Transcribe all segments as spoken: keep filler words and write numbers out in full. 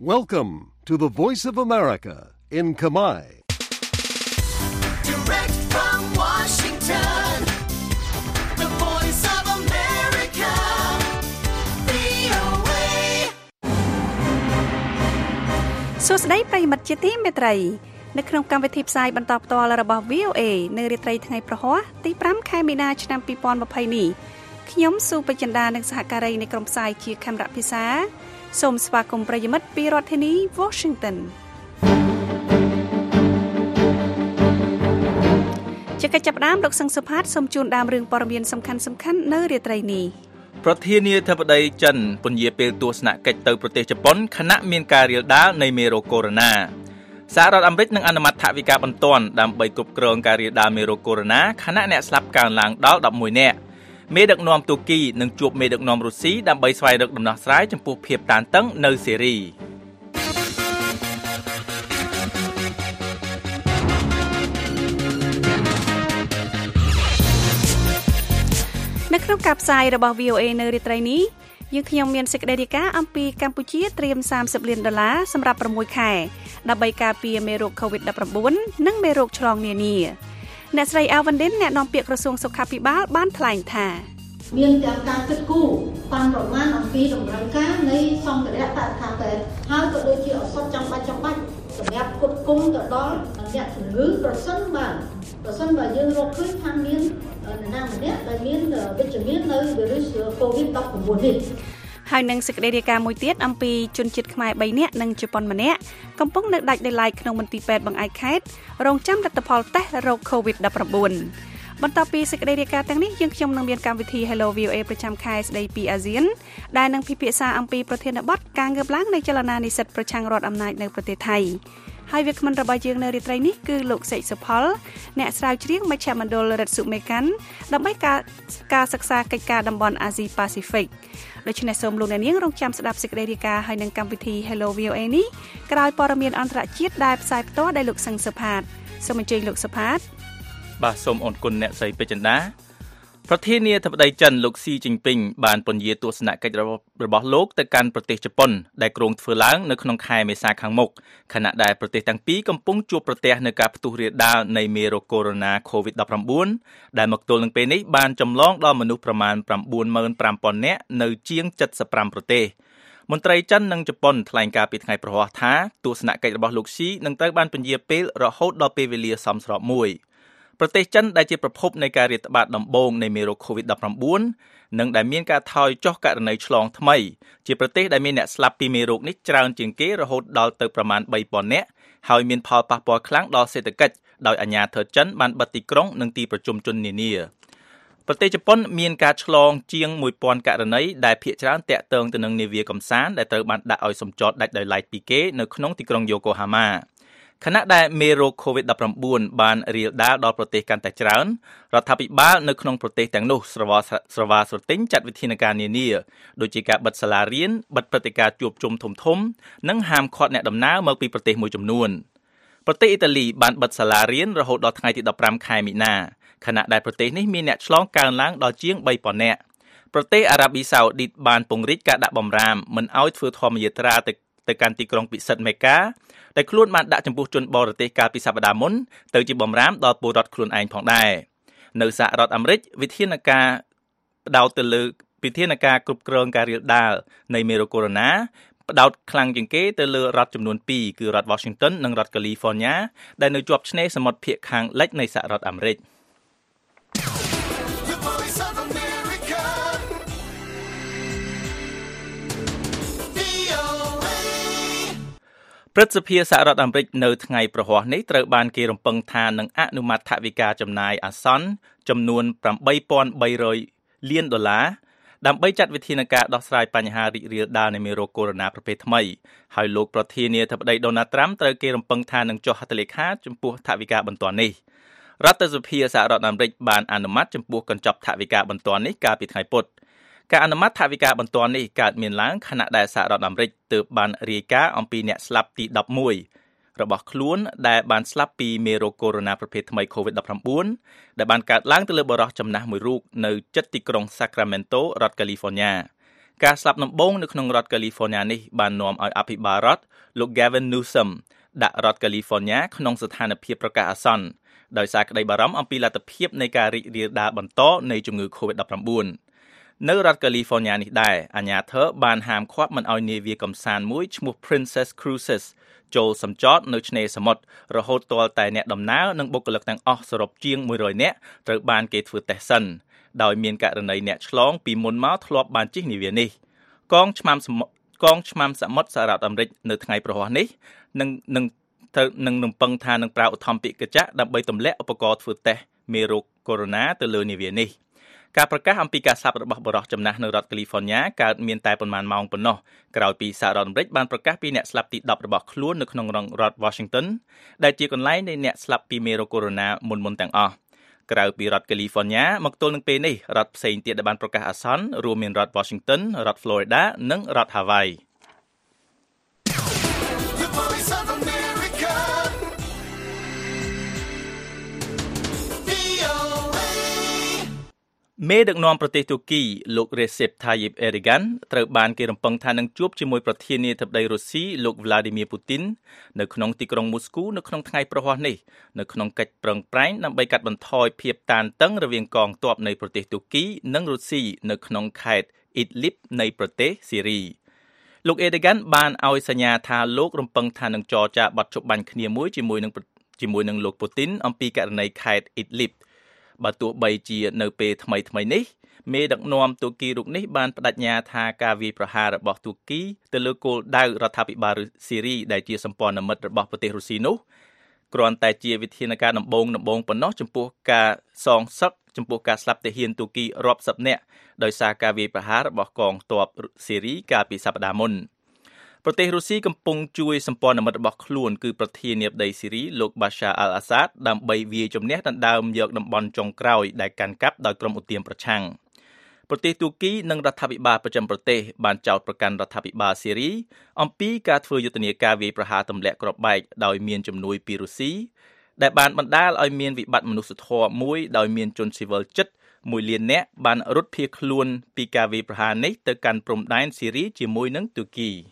Welcome to the Voice of America in Khmer. Direct from Washington, the Voice of America, វី អូ เอសួស្តីប្រិយមិត្តជាទីមេត្រីនៅក្នុងកម្មវិធីផ្សាយបន្តផ្ទាល់របស់ វី អូ เอ នៅរាត្រីថ្ងៃប្រហ័សទីប្រាំខែមីនាឆ្នាំពីរពាន់ម្ភៃនេះខ្ញុំស៊ូបចិន្តានិងសហការីនៃក្រុមផ្សាយជាខេមរៈភាសាសូមស្វាគមន៍ប្រិយមិត្តពីរដ្ឋធានី Washington ជាកិច្ចចាប់ផ្ដើមលោកសឹងសុផាតសូមជូនដើមរឿងព័ត៌មានសំខាន់ៗនៅរាត្រីនេះប្រធានាធិបតីចិនពន្យាពេលទស្សនកិច្ចទៅប្រទេសជប៉ុនខណៈមានការរាលដាលនៃមេរោគកូវីដ -សហរដ្ឋអាមេរិកនឹងអនុម័តថវិកាបន្ទាន់ដើម្បីគ្រប់គ្រងការរាលដាលមេរោគកូវីដ -ខណៈអ្នកស្លាប់កើនឡើងដល់ដប់មួយនាក់មេដឹកនាំទូគីនឹងជួបមេដឹកនាំរុស្ស៊ីដើម្បីស្វែងរកដំណោះស្រាយចំពោះភាពតានតឹងនៅសេរីនៅក្នុងការផ្សាយរបស់ វី អូ เอ នៅរាត្រីនេះយើងខ្ញុំមានសេចក្តីរាយការណ៍អំពីកម្ពុជាត្រៀមសាមសិបលានដុល្លារសម្រាប់៦ខែដើម្បីការពារមេរោគ កូវីដ -19 និងមេរោគឆ្លងនានាអ្នកស្រី Alvin អ្នកនាំពាក្យក្រសួងសុខាភិបាលបានថ្លែងថាមានទាំងការគិតគូរប៉ាន់ប្រមាណអំពីតម្រូវការនៃសម្ភារៈបរិស្ថានពេទ្យហើយក៏ដូចជាឱសថចាំបាច់ចាំបាច់សម្រាប់ផ្គត់ផ្គង់ទៅដល់អ្នកជំងឺប្រសិនបើប្រសិនបើយើងរកឃើញថាមាននរណាម្នាក់ដែលមានវិជ្ជមាននៅវីរុស កូវីដ -19 នេះហើយនឹងសេចក្តីរាយការណ៍មួយទៀតអំពីជនជាតិខ្មែរបីនាក់និងជប៉ុនម្នាក់កំពុងនៅដាច់ដោយឡែកក្នុងមន្ទីរពេទ្យបង្អែកខេត្តរងចាំលទ្ធផលតេស្តរោគ កូវីដ -19 បន្ទាប់ពីសេចក្តីរាយការណ៍ទាំងនេះយើងខ្ញុំនឹងមានកម្មវិធី Hello វី អូ เอ ប្រចាំខែស្តីពីអាស៊ានដែលនឹងពិភាក្សាអំពីប្រធានបទការងើបឡើងនៃចលនានិស្សិតប្រឆាំងរដ្ឋអំណាចនៅប្រទេសថៃហើយវាគ្មិនរបស់យើងនៅរាត្រីនេះគឺលោកសេកសុផលអ្នកស្រាវជ្រាវមជ្ឈមណ្ឌលរិទ្ធសុមេកាន់ដើម្បីការការសិក្សាកិច្ចការតំបន់អាស៊ីប៉ាស៊ីហ្វិកដូច្នេះសូមលោកអ្នកនាងរងចាំស្ដាប់សេចក្តីរាយការណ៍ហើយនឹងកម្មវិធី Hello វី អូ เอ នេះក្រោយព័ត៌មានអន្តរជាតិដែលផ្សាយផ្ទាល់ដោយលោកសឹងសុផាតសូមអញ្ជើញលោកសុផាតបាទសូមអរគុណអ្នកស្រីពេជ្រចិន្តាប្រធានាធិបតីចិនលោកស៊ីជីនពីងបានពន្យាទស្សនកិច្ចរបស់លោកទៅកាន់ប្រទេសជប៉ុនដែលគ្រោងធ្វើឡើងនៅក្នុងខែមេសាខាងមុខខណៈដែលប្រទេសទាំងពីរកំពុងជួបប្រទះនឹងការផ្ទុះរាលដាលនៃមេរោគកូវីដ -កូវីដ -19 ដែលមកទល់នឹងពេលនេះបានចម្លងដល់មនុស្សប្រមាណ ៩ម៉ឺនប្រាំពាន់ នាក់នៅជាង ចិតសិបប្រាំ ប្រទេសមន្ត្រីចិននិងជប៉ុនថ្លែងការពីថ្ងៃប្រហ័សថាទស្សនកិច្ចរបស់លោកស៊ីនឹងត្រូវបានពន្យាពេលរហូតដល់ពេលវេលាសមស្របមួយប្រទេសចិនដែលជាប្រភពនៃការរាតត្បាតដំបូងនៃមេរោគ កូវីដ -19 និងដែលមានការថយចុះករណីឆ្លងថ្មីជាប្រទេសដែលមានអ្នកស្លាប់ពីមេរោគនេះច្រើនជាងគេរហូតដល់ទៅប្រមាណ បីពាន់ នាក់ហើយមានផលប៉ះពាល់ខ្លាំងដល់សេដ្ឋកិច្ចដោយអាជ្ញាធរចិនបានបិទទីក្រុងនិងទីប្រជុំជននានាប្រទេសជប៉ុនមានការឆ្លងជាង មួយពាន់ ករណីដែលភាគច្រើនតាក់ទងទៅនឹងនាវាកំសាន្តដែលត្រូវបានដាក់ឲ្យសម្ចតដាច់ដោយឡែកពីគេនៅក្នុងទីក្រុងយ៉ូកូហាម៉ាខណៈដែលមេរោគ កូវីដ -19 បានរាលដាលដល់ប្រទេសកាន់តែច្រើនរដ្ឋាភិបាលនៅក្នុងប្រទេសទាំងនោះស្រវាស្រវាស្រទិញចាត់វិធានការនានាដូចជាការបិទសាលារៀនបិទព្រឹត្តិការណ៍ជួបជុំធំធំនិងហាមឃាត់អ្នកដំណើរមកពីប្រទេសមួយចំនួនប្រទេសអ៊ីតាលីបានបិទសាលារៀនរហូតដល់ថ្ងៃទីដប់ប្រាំខែមីនាខណៈដែលប្រទេសនេះមានអ្នកឆ្លងកើនឡើងដល់ជាង បីពាន់ នាក់ប្រទេសអារ៉ាប៊ីសាអូឌីតបានពង្រីកការដាក់បម្រាមមិនឲ្យធ្វើធម្មយាត្រាទៅទៅកាន់ទីក្រុងពិសិដ្ឋមេកាដែលខ្លួនបានដាក់ចំពោះជនបរទេសកាលពីសប្តាហ៍មុនទៅជាបម្រាមដល់ពលរដ្ឋខ្លួនឯងផងដែរនៅសហរដ្ឋអាមេរិកវិធានការផ្ដោតទៅលើវិធានការគ្រប់គ្រងការរាលដាលនៃមេរោគកូវីដ -ផ្ដោតខ្លាំងជាងគេទៅលើរដ្ឋចំនួនពីរគឺរដ្ឋ Washington និងរដ្ឋ California ដែលនៅជាប់ឆ្នេរសមុទ្រភាគខាងលិចនៃសហរដ្ឋអាមេរិកព្រឹទ្ធសភាសហរដ្ឋអាមេរិកនៅថ្ងៃប្រហ័សនេះត្រូវបានគេរំពឹងថានឹងអនុម័តថវិកាចំណាយអាសន្នចំនួន ប្រាំបីពាន់បីរយ លានដុល្លារដើម្បីចាត់វិធានការដោះស្រាយបញ្ហារីករាលដាលនៃមេរោគកូវីដ -ប្រភេទថ្មីហើយលោកប្រធានាធិបតី Donald Trump ត្រូវគេរំពឹងថានឹងចុះហត្ថលេខាចំពោះថវិកាបន្ទាន់នេះរដ្ឋសភាសហរដ្ឋអាមេរិកបានអនុម័តចំពោះកញ្ចប់ថវិកាបន្ទាន់នេះកាលពីថ្ងៃពុធការអនុម័តថវិកាបន្ទាន់នេះកើតមានឡើងខណៈដែលសហរដ្ឋអាមេរិកទើបបានរាយការណ៍អំពីអ្នកស្លាប់ទីដប់មួយរបស់ខ្លួនដែលបានស្លាប់ពីមេរោគកូវីដ ប្រភេទថ្មី កូវីដ -19 ដែលបានកើតឡើងទៅលើបុរសចំណាស់មួយរូបនៅជិតទីក្រុង Sacramento រដ្ឋ California ការស្លាប់ដំបូងនៅក្នុងរដ្ឋ California នេះបាននាំឲ្យអភិបាលរដ្ឋលោក Gavin Newsom ដាក់រដ្ឋ California ក្នុងស្ថានភាពប្រកាសអាសន្នដោយសារក្តីបារម្ភអំពីលទ្ធភាពនៃការរីករាលដាលបន្តនៃជំងឺ COVID ដប់ប្រាំបួន នៅរដ្ឋ California នេះដែរអាជ្ញាធរបានហាមឃាត់មិនឲ្យនាវាកម្សាន្តមួយឈ្មោះ Princess Cruises ចូលសម្ចតនៅឆ្នេរសមុទ្ររហូតទាល់តែអ្នកដំណើរនិងបុគ្គលិកទាំងអស់សរុបជាងមួយរយនាក់ត្រូវបានគេធ្វើតេស្តសិនដោយមានករណីអ្នកឆ្លងពីមុនមកធ្លាប់បានជិះនាវានេះកងឆ្មាំកងឆ្មាំសមុទ្រសហរដ្ឋអាមេរិកនៅថ្ងៃប្រហ័សនេះនឹងនឹងទៅនឹងរំពឹងថានឹងប្រើឧទ្ធម្ភាគចក្រដើម្បីទម្លាក់ឧបករណ៍ធ្វើតេស្តមេរោគកូវីដ ទៅលើនាវានេះការប្រកាសអំពីការស្លាប់របស់បរិសុទ្ធចំណាស់នៅរដ្ឋ California កើតមានតែប៉ុន្មានម៉ោងប៉ុណ្ណោះក្រោយពីសហរដ្ឋអាមេរិកបានប្រកាសពីអ្នកស្លាប់ទីដប់របស់ខ្លួននៅក្នុងរដ្ឋ Washington ដែលជាកន្លែងនៃអ្នកស្លាប់ពីមេរោគកូវីដ មុនមុនទាំងអស់ក្រៅពីរដ្ឋ California មកទល់នឹងពេលនេះរដ្ឋផ្សេងទៀតដែលបានប្រកាសអាសន្នរួមមានរដ្ឋ Washington រដ្ឋ Florida និងរដ្ឋ Hawaiiមេដឹកនាំប្រទេសទូគីលោក Recep Tayyip Erdogan ត្រូវបានគេរំពឹងថានឹងជួបជាមួយប្រធានាធិបតីរុស្ស៊ីលោក Vladimir Putin នៅក្នុងទីក្រុងមូស្គូនៅក្នុងថ្ងៃប្រហ័សនេះនៅក្នុងកិច្ចប្រឹងប្រែងដើម្បីកាត់បន្ថយភាពតានតឹងរវាងកងទ័ពនៃប្រទេសទូគីនិងរុស្ស៊ីនៅក្នុងខេត្ត Idlib នៃប្រទេសស៊ីរីលោក Erdogan បានឲ្យសញ្ញាថាលោករំពឹងថានឹងចរចាបត់ជប់បាញ់គ្នាមួយជាមួយនឹងជាមួយនឹងលោក Putin អំពីករណីខេត្ត Idlibបើទោះបីជានៅពេលថ្មីថ្មីនេះមេដឹកនាំទូគីរូបនេះបានបដិញ្ញាថាការវាយប្រហាររបស់ទូគីទៅលើគោលដៅរដ្ឋាភិបាលស៊ីរីដែលជាសម្ព័ន្ធមិត្តរបស់ប្រទេសរុស្ស៊ីនោះគ្រាន់តែជាវិធានការដំបូងដំបូងប៉ុណ្ណោះចំពោះការសងសឹកចំពោះការស្លាប់ទាហានទូគីរាប់សិបនាក់ដោយសារការវាយប្រហាររបស់កងទ័ពស៊ីរីកាលពីសប្តាហ៍មុនប្រទេសរុស្ស៊ីកំពុងជួយសម្ព័ន្ធមិត្តរបស់ខ្លួនគឺប្រធានាធិបតីស៊ីរីលោក Bashar al-Assad ដើម្បីវាយជំនះដណ្ដើមយកតំបន់ចុងក្រោយដែលកាន់កាប់ដោយក្រុមឧទាមប្រឆាំងប្រទេសទូគីនិងរដ្ឋាភិបាលប្រចាំប្រទេសបានចោទប្រកាន់រដ្ឋាភិបាលស៊ីរីអំពីការធ្វើយុទ្ធនាការវាយប្រហារទម្លាក់គ្រាប់បែកដោយមានជំនួយពីរុស្ស៊ីដែលបានបណ្ដាលឲ្យមានវិបត្តិមនុស្សធម៌មួយដោយមានជនស៊ីវិលជិតមួយលាននាក់បានរត់ភៀសខ្លួនពីការវាយប្រហារនេះទៅកាន់ព្រំដែនស៊ីរីជាមួយនឹងទូគី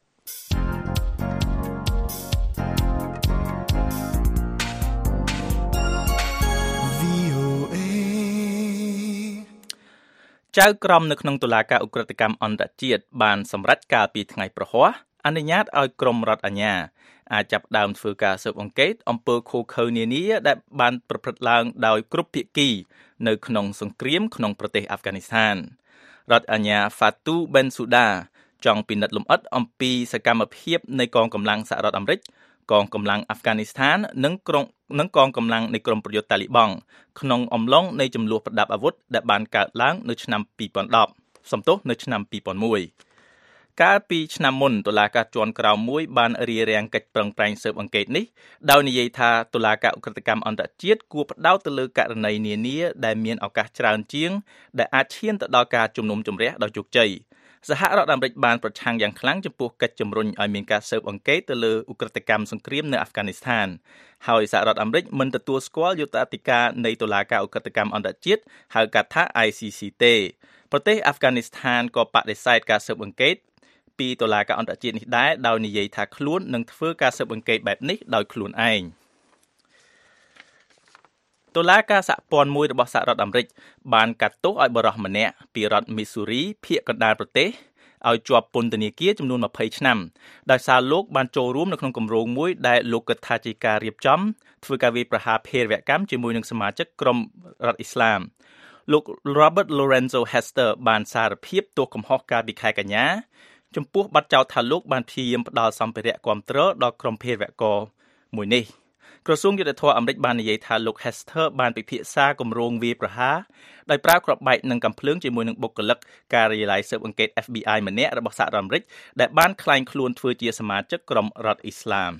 ចៅក្រមនៅក្នុងតុលាការឧក្រិដ្ឋកម្មអន្តរជាតិបានសម្រេចកាលពីថ្ងៃប្រហ័សអនុញ្ញាតឲ្យក្រមរដ្ឋអាជ្ញាអាចចាប់ផ្ដើមធ្វើការស៊ើបអង្កេតអំពើឃោរឃៅនានាដែលបានប្រព្រឹត្តឡើងដោយគ្រប់ភាគីនៅក្នុងសង្គ្រាមក្នុងប្រទេសអាហ្វហ្គានីស្ថានរដ្ឋអាជ្ញា Fatou Bensouda ចង់ពិនិត្យលម្អិតអំពីសកម្មភាពនៃកងកម្លាំងសហរដ្ឋអាមេរិកកងកម្លាំងអាហ្វហ្គានីស្ថាននិងក្រុមនិងកងកម្លាំងនៃក្រមប្រយុទ្ធតាលីបង់ក្នុងអំឡុងនៃចំនួនប្រដាប់អាវុធដែលបានកើតឡើងនៅឆ្នាំពីរពាន់ដប់សំទោសនៅឆ្នាំពីរពាន់មួយកាលពីឆ្នាំមុនតុលាការជាន់ក្រោមមួយបានរារាំងកិច្ចប្រឹងប្រែងស៊ើបអង្កេតនេះដោយនិយាយថាតុលាការឧក្រិដ្ឋកម្មអន្តរជាតិគួរផ្ដោតទៅលើករណីនានាដែលមានឱកាសច្រើនជាងដែលអាចឈានទៅដល់ការជំនុំជម្រះដោយជោគជ័យសហរដ្ឋអាមេរិកបានប្រឆាំងយ៉ាងខ្លាំងចំពោះកិច្ចជំរុញឲ្យមានការស៊ើបអង្កេតទៅលើឧក្រិដ្ឋកម្មសង្គ្រាមនៅអាហ្វហ្គានីស្ថានហើយសហរដ្ឋអាមេរិកមិនទទួលស្គាល់យុត្តិអធិការនៃតុលាការឧក្រិដ្ឋកម្មអន្តរជាតិហៅកាត់ថា I C C ទេប្រទេសអាហ្វហ្គានីស្ថានក៏បដិសេធការស៊ើបអង្កេតពីតុលាការអន្តរជាតិនេះដែរដោយនិយាយថាខ្លួននឹងធ្វើការស៊ើបអង្កេតបែបនេះដោយខ្លួនឯងតុលាការសហព័ន្ធមួយរបស់សហរដ្ឋអាមេរិកបានកាត់ទោសឲ្យបរិសុទ្ធម្នាក់ពីរដ្ឋ Missouri ភាគកណ្ដាលប្រទេសឲ្យជាប់ពន្ធនាគារចំនួនម្ភៃឆ្នាំដោយសារលោកបានចូលរួមនៅក្នុងគម្រោងមួយដែលលោកគិតថាជាការរៀបចំធ្វើការវាយប្រហារភេរវកម្មជាមួយនឹងសមាជិកក្រុមរដ្ឋអ៊ីស្លាមលោក Robert Lorenzo Hester បានសារភាពទោសកំហុសកាលពីខែកញ្ញាចំពោះបទចោទថាលោកបានព្យាយាមផ្ដល់សម្ភារៈគាំទ្រដល់ក្រុមភេរវករមួយនេះក្រសួងយុទ្ធភ័ពអាមេរិកបាននិយាយថាលោក Hester បានពិភាក្សាគម្រោងវាយប្រហារដោយប្រើគ្រាប់បែកនិងកាំភ្លើងជាមួយនឹងបុគ្គលិកការិយាល័យស៊ើបអង្កេត F B I ម្នាក់របស់សហរដ្ឋអាមេរិកដែលបានក្លែងខ្លួនធ្វើជាសមាជិកក្រុមរដ្ឋអ៊ីស្លាម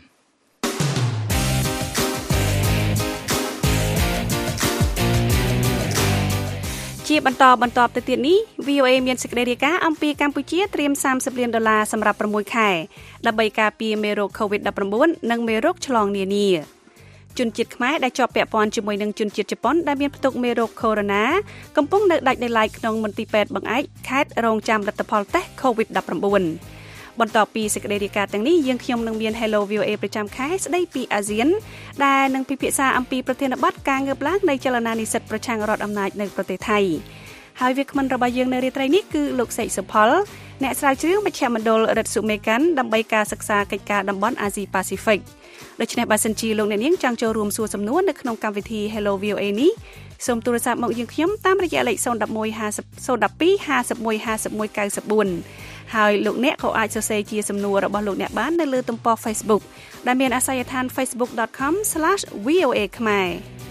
ជាបន្តបន្តទៅទៀតនេះ V O A មានសេចក្តីរាយការណ៍អំពីកម្ពុជាត្រៀមសាមសិបលានដុល្លារសម្រាប់ប្រាំមួយខែដើម្បីការពារមេរោគ COVID ដប់ប្រាំបួន និងមេរោគឆ្លងនានាជនជាតិខ្មែរដែលជាប់ពាក់ព័ន្ធជាមួយនឹងជនជាតិជប៉ុនដែលមានផ្ទុកមេរោគ Corona កំពុងនៅដាច់ដោយឡែកក្នុងមន្ទីរពេទ្យបង្អែកខេត្តរងចាំលទ្ធផលតេស្ត កូវីដ ដប់ប្រាំបួន បន្ទាប់ពីសេចក្តីរាយការណ៍ទាំងនេះយើងខ្ញុំនឹងមាន Hello វី អូ เอ ប្រចាំខែស្ដីពីអាស៊ានដែលនឹងពិភាក្សាអំពីប្រធានបទការងើបឡើងនៃចលនានិស្សិតប្រឆាំងរដ្ឋអំណាចនៅប្រទេសថៃហើយវាគ្មិនរបស់យើងនៅរាត្រីនេះគឺលោកសេកសុផលអ្នកស្រាវជ្រាវមជ្ឈមណ្ឌលរិទ្ធសុមេកាន់ដើម្បីការសិក្សាកិច្ចការតំបន់អាស៊ីប៉ាស៊ីហ្វិកដូច្នេះបើសិនជាលោកអ្នកនាងចង់ចូលរួមសួរសំណួរនៅក្នុងកម្មវិធី Hello វី អូ เอ នេះសូមទូរស័ព្ទមកយើងខ្ញុំតាមរយៈលេខ ศูนย์ หนึ่ง หนึ่ง ห้า ศูนย์ ศูนย์ หนึ่ง สอง ห้า หนึ่ง หนึ่ง ห้า หนึ่ง เก้า สี่ ហើយលោកអ្នកក៏អាចសរសេរជាសំណួររបស់លោកអ្នកបាននៅលើទំព័រ Facebook ដែលមានអាសយដ្ឋាន facebook dot com slash v o a ខ្មែរ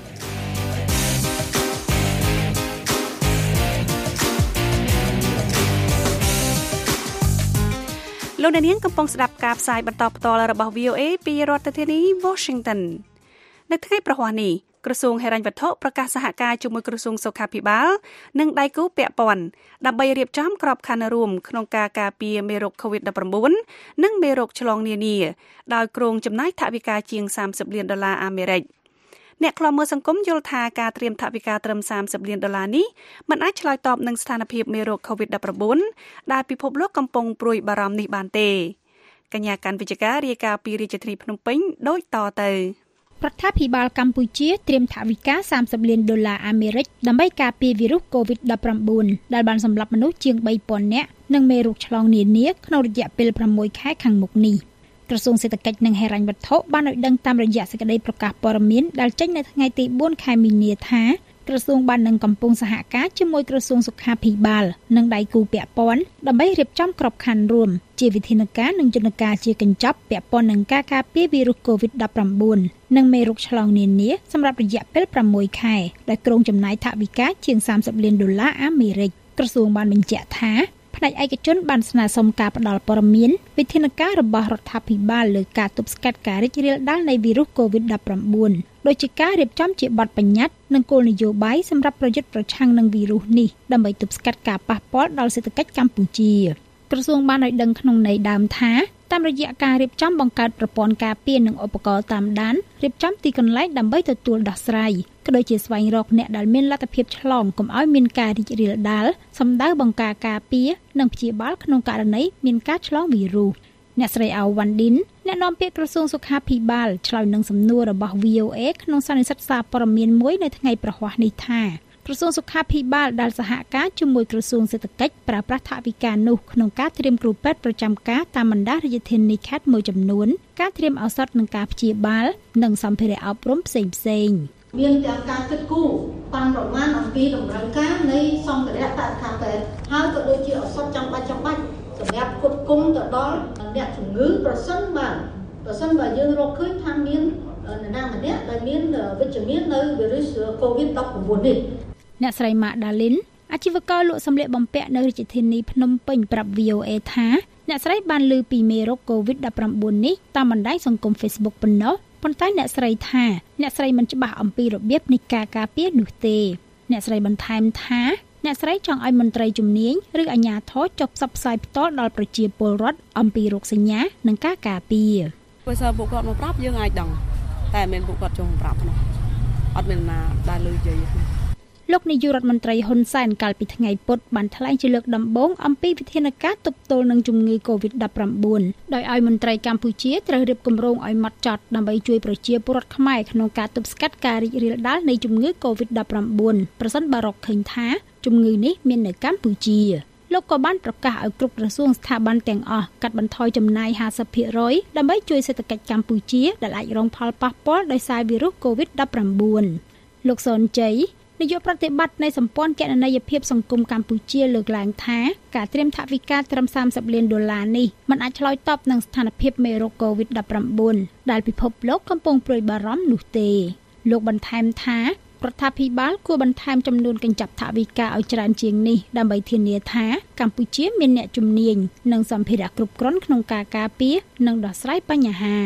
លោកអ្នកនាងកំពុងស្ដាប់ការផ្សាយបន្តផ្ទាល់របស់ វី អូ เอ ពីរដ្ឋធានី Washington នៅថ្ងៃប្រហ័សនេះក្រសួងហិរញ្ញវត្ថុប្រកាសសហការជាមួយក្រសួងសុខាភិបាលនិងដៃគូពាក់ព័ន្ធដើម្បីរៀបចំក្របខ័ណ្ឌរួមក្នុងការការពារមេរោគ កូវីដ ដប់ប្រាំបួន និងមេរោគឆ្លងនានាដោយគ្រោងចំណាយថវិកាជាងសាមសិបលានដុល្លារអាមេរិកអ្នកខ្លាំមើលសង្គមយល់ថាការត្រៀមថវិកាត្រឹមសាមសិបលានដុល្លារនេះមិនអាចឆ្លើយតបនឹងស្ថានភាពមេរោគ កូវីដ ដប់ប្រាំបួន ដែលពិភពលោកកំពុងព្រួយបារម្ភនេះបានទេកញ្ញាកាន់វិជ្ជការរាយការណ៍ពីរាជធានីភ្នំពេញដូចតទៅរដ្ឋាភិបាលកម្ពុជាត្រៀមថវិកាសាមសិបលានដុល្លារអាមេរិកដើម្បីការពារវីរុស កូវីដ ដប់ប្រាំបួន ដែលបានសម្លាប់មនុស្សជាង បីពាន់ នាក់និងមេរោគឆ្លងនានាក្នុងរយៈពេល ប្រាំមួយ ខែខាងមុខនេះក្រសួងសេដ្ឋកិច្ចនិងហិរញ្ញវត្ថុបានឲ្យដឹងតាមរយៈសេចក្តីប្រកាសព័ត៌មានដែលចេញនៅថ្ងៃទីបួន ខែមីនាថាក្រសួងបាននឹងកំពុងសហការជាមួយក្រសួងសុខាភិបាលនិងដៃគូពាក់ព័ន្ធដើម្បីរៀបចំក្របខ័ណ្ឌរួមជាវិធានការនិងយន្តការជាកញ្ចប់ពាក់ព័ន្ធនឹងការការពារវីរុស កូវីដ ដប់ប្រាំបួន និងមេរោគឆ្លងនានាសម្រាប់រយៈពេល ប្រាំមួយ ខែដែលគ្រោងចំណាយថវិកាជាងសាមសិបលានដុល្លារអាមេរិកក្រសួងបានបញ្ជាក់ថាផ្នែកឯកជនបានស្នើសុំការផ្តល់ព័ត៌មានវិធានការរបស់រដ្ឋាភិបាលលើការទប់ស្កាត់ការរីករាលដាលនៃវីរុស កូវីដ ដប់ប្រាំបួន ដោយជាការរៀបចំជាបទបញ្ញត្តិនិងគោលនយោបាយសម្រាប់ប្រយុទ្ធប្រឆាំងនឹងវីរុសនេះដើម្បីទប់ស្កាត់ការប៉ះពាល់ដល់សេដ្ឋកិច្ចកម្ពុជាក្រសួងបានឲ្យដឹងក្នុងន័យដើមថាតាមរយៈការរៀបចំបង្កើតប្រព័ន្ធការពារនិងឧបករណ៍តាមដានរៀបចំទីកន្លែងដើម្បីទទួលដោះស្រាយក៏ដូចជាស្វែងរកអ្នកដែលមានលទ្ធភាពឆ្លងកុំឲ្យមានការរីករាលដាលសម្ដៅបង្ការការពារនិងព្យាបាលក្នុងករណីមានការឆ្លងវីរុសអ្នកស្រីអាវវ៉ាន់ឌិនអ្នកនាំពាក្យក្រសួងសុខាភិបាលឆ្លើយនឹងសំណួររបស់ វី អូ เอ ក្នុងសន្និសីទសារព័ត៌មានមួយនៅថ្ងៃប្រហ័សនេះថាក្រសួងសុខាភិបាលដែលសហការជាមួយក្រសួងសេដ្ឋកិច្ចប្រើប្រាស់ថវិកានោះក្នុងការត្រៀមគ្រូពេទ្យប្រចាំការតាមបណ្ដារាជធានីខេត្តមួយចំនួនការត្រៀមឱសថនិងការព្យាបាលនិងសម្ភារៈអប់រំផ្សេងផ្សេងមានទាំងការគិតគូរប៉ាន់ប្រមាណអំពីតម្រូវការនៃសម្ភារៈបរិក្ខារពេទ្យហើយក៏ដូចជាឱសថចាំបាច់ចាំបាច់សម្រាប់ផ្គត់ផ្គង់ទៅដល់អ្នកជំងឺប្រសិនបើប្រសិនបើយើងរកឃើញថាមាននរណាម្នាក់ដែលមានវិជ្ជមាននៅវីរុស កូវីដ ដប់ប្រាំបួន នេះអ្នកស្រីម៉ាដាលីនអាជីវករលក់សម្លៀកបំពាក់នៅរាជធានីភ្នំពេញប្រាប់ វី អូ เอ ថាអ្នកស្រីបានឮពីមេរោគ កូវីដ ដប់ប្រាំបួន នេះតាមបណ្ដាញសង្គម Facebook ប៉ុណ្ណោះប៉ុន្តែអ្នកស្រីថាអ្នកស្រីមិនច្បាស់អំពីរបៀបនៃការការពារនោះទេអ្នកស្រីបន្ថែមថាអ្នកស្រីចង់ឲ្យមន្ត្រីជំនាញឬអាជ្ញាធរចុះផ្សព្វផ្សាយផ្ទាល់ដល់ប្រជាពលរដ្ឋអំពីរោគសញ្ញានិងការការពារបើសិនពួកគាត់មកប្រាប់យើងអាចដឹងតែមិនមែនពួកគាត់ចុះមកប្រាប់ទេអត់មានណាដែលលើនិយាយទេលោកនាយករដ្ឋមន្ត្រីហ៊ុនសែនកាលពីថ្ងៃពុធបានថ្លែងជាលើកដំបូងអំពីវិធានការទប់ទល់នឹងជំងឺ កូវីដ ដប់ប្រាំបួន ដោយឲ្យមន្ត្រីកម្ពុជាត្រូវរៀបគម្រោងឲ្យម៉ត់ចត់ដើម្បីជួយប្រជាពលរដ្ឋខ្មែរក្នុងការទប់ស្កាត់ការរីករាលដាលនៃជំងឺ កូវីដ ដប់ប្រាំបួន ប្រសិនបើរកឃើញថាជំងឺនេះមាននៅកម្ពុជាលោកក៏បានប្រកាសឲ្យគ្រប់ក្រសួងស្ថាប័នទាំងអស់កាត់បន្ថយចំណាយ ห้าสิบភាគរយ ដើម្បីជួយសេដ្ឋកិច្ចកម្ពុជាដែលអាចរងផលប៉ះពាល់ដោយសារវីរុស កូវីដ ដប់ប្រាំបួន លោកសុនជ័យនាយកប្រតិបត្តិនៃសម្ព័ន្ធគណនេយ្យភាពសង្គមកម្ពុជាលើកឡើងថាការត្រៀមថវិកាត្រឹមសាមសិបលានដុល្លារនេះមិនអាចឆ្លើយតបនឹងស្ថានភាពមេរោគ កូវីដ ដប់ប្រាំបួន ដែលពិភពលោកកំពុងព្រួយបារម្ភនោះទេលោកបន្ថែមថារដ្ឋាភិបាលគួរបន្ថែមចំនួនកញ្ចប់ថវិកាឲ្យច្រើនជាងនេះដើម្បីធានាថាកម្ពុជាមានអ្នកជំនាញនិងសម្ភារៈគ្រប់គ្រាន់ក្នុងការការពារនិងដោះស្រាយបញ្ហាក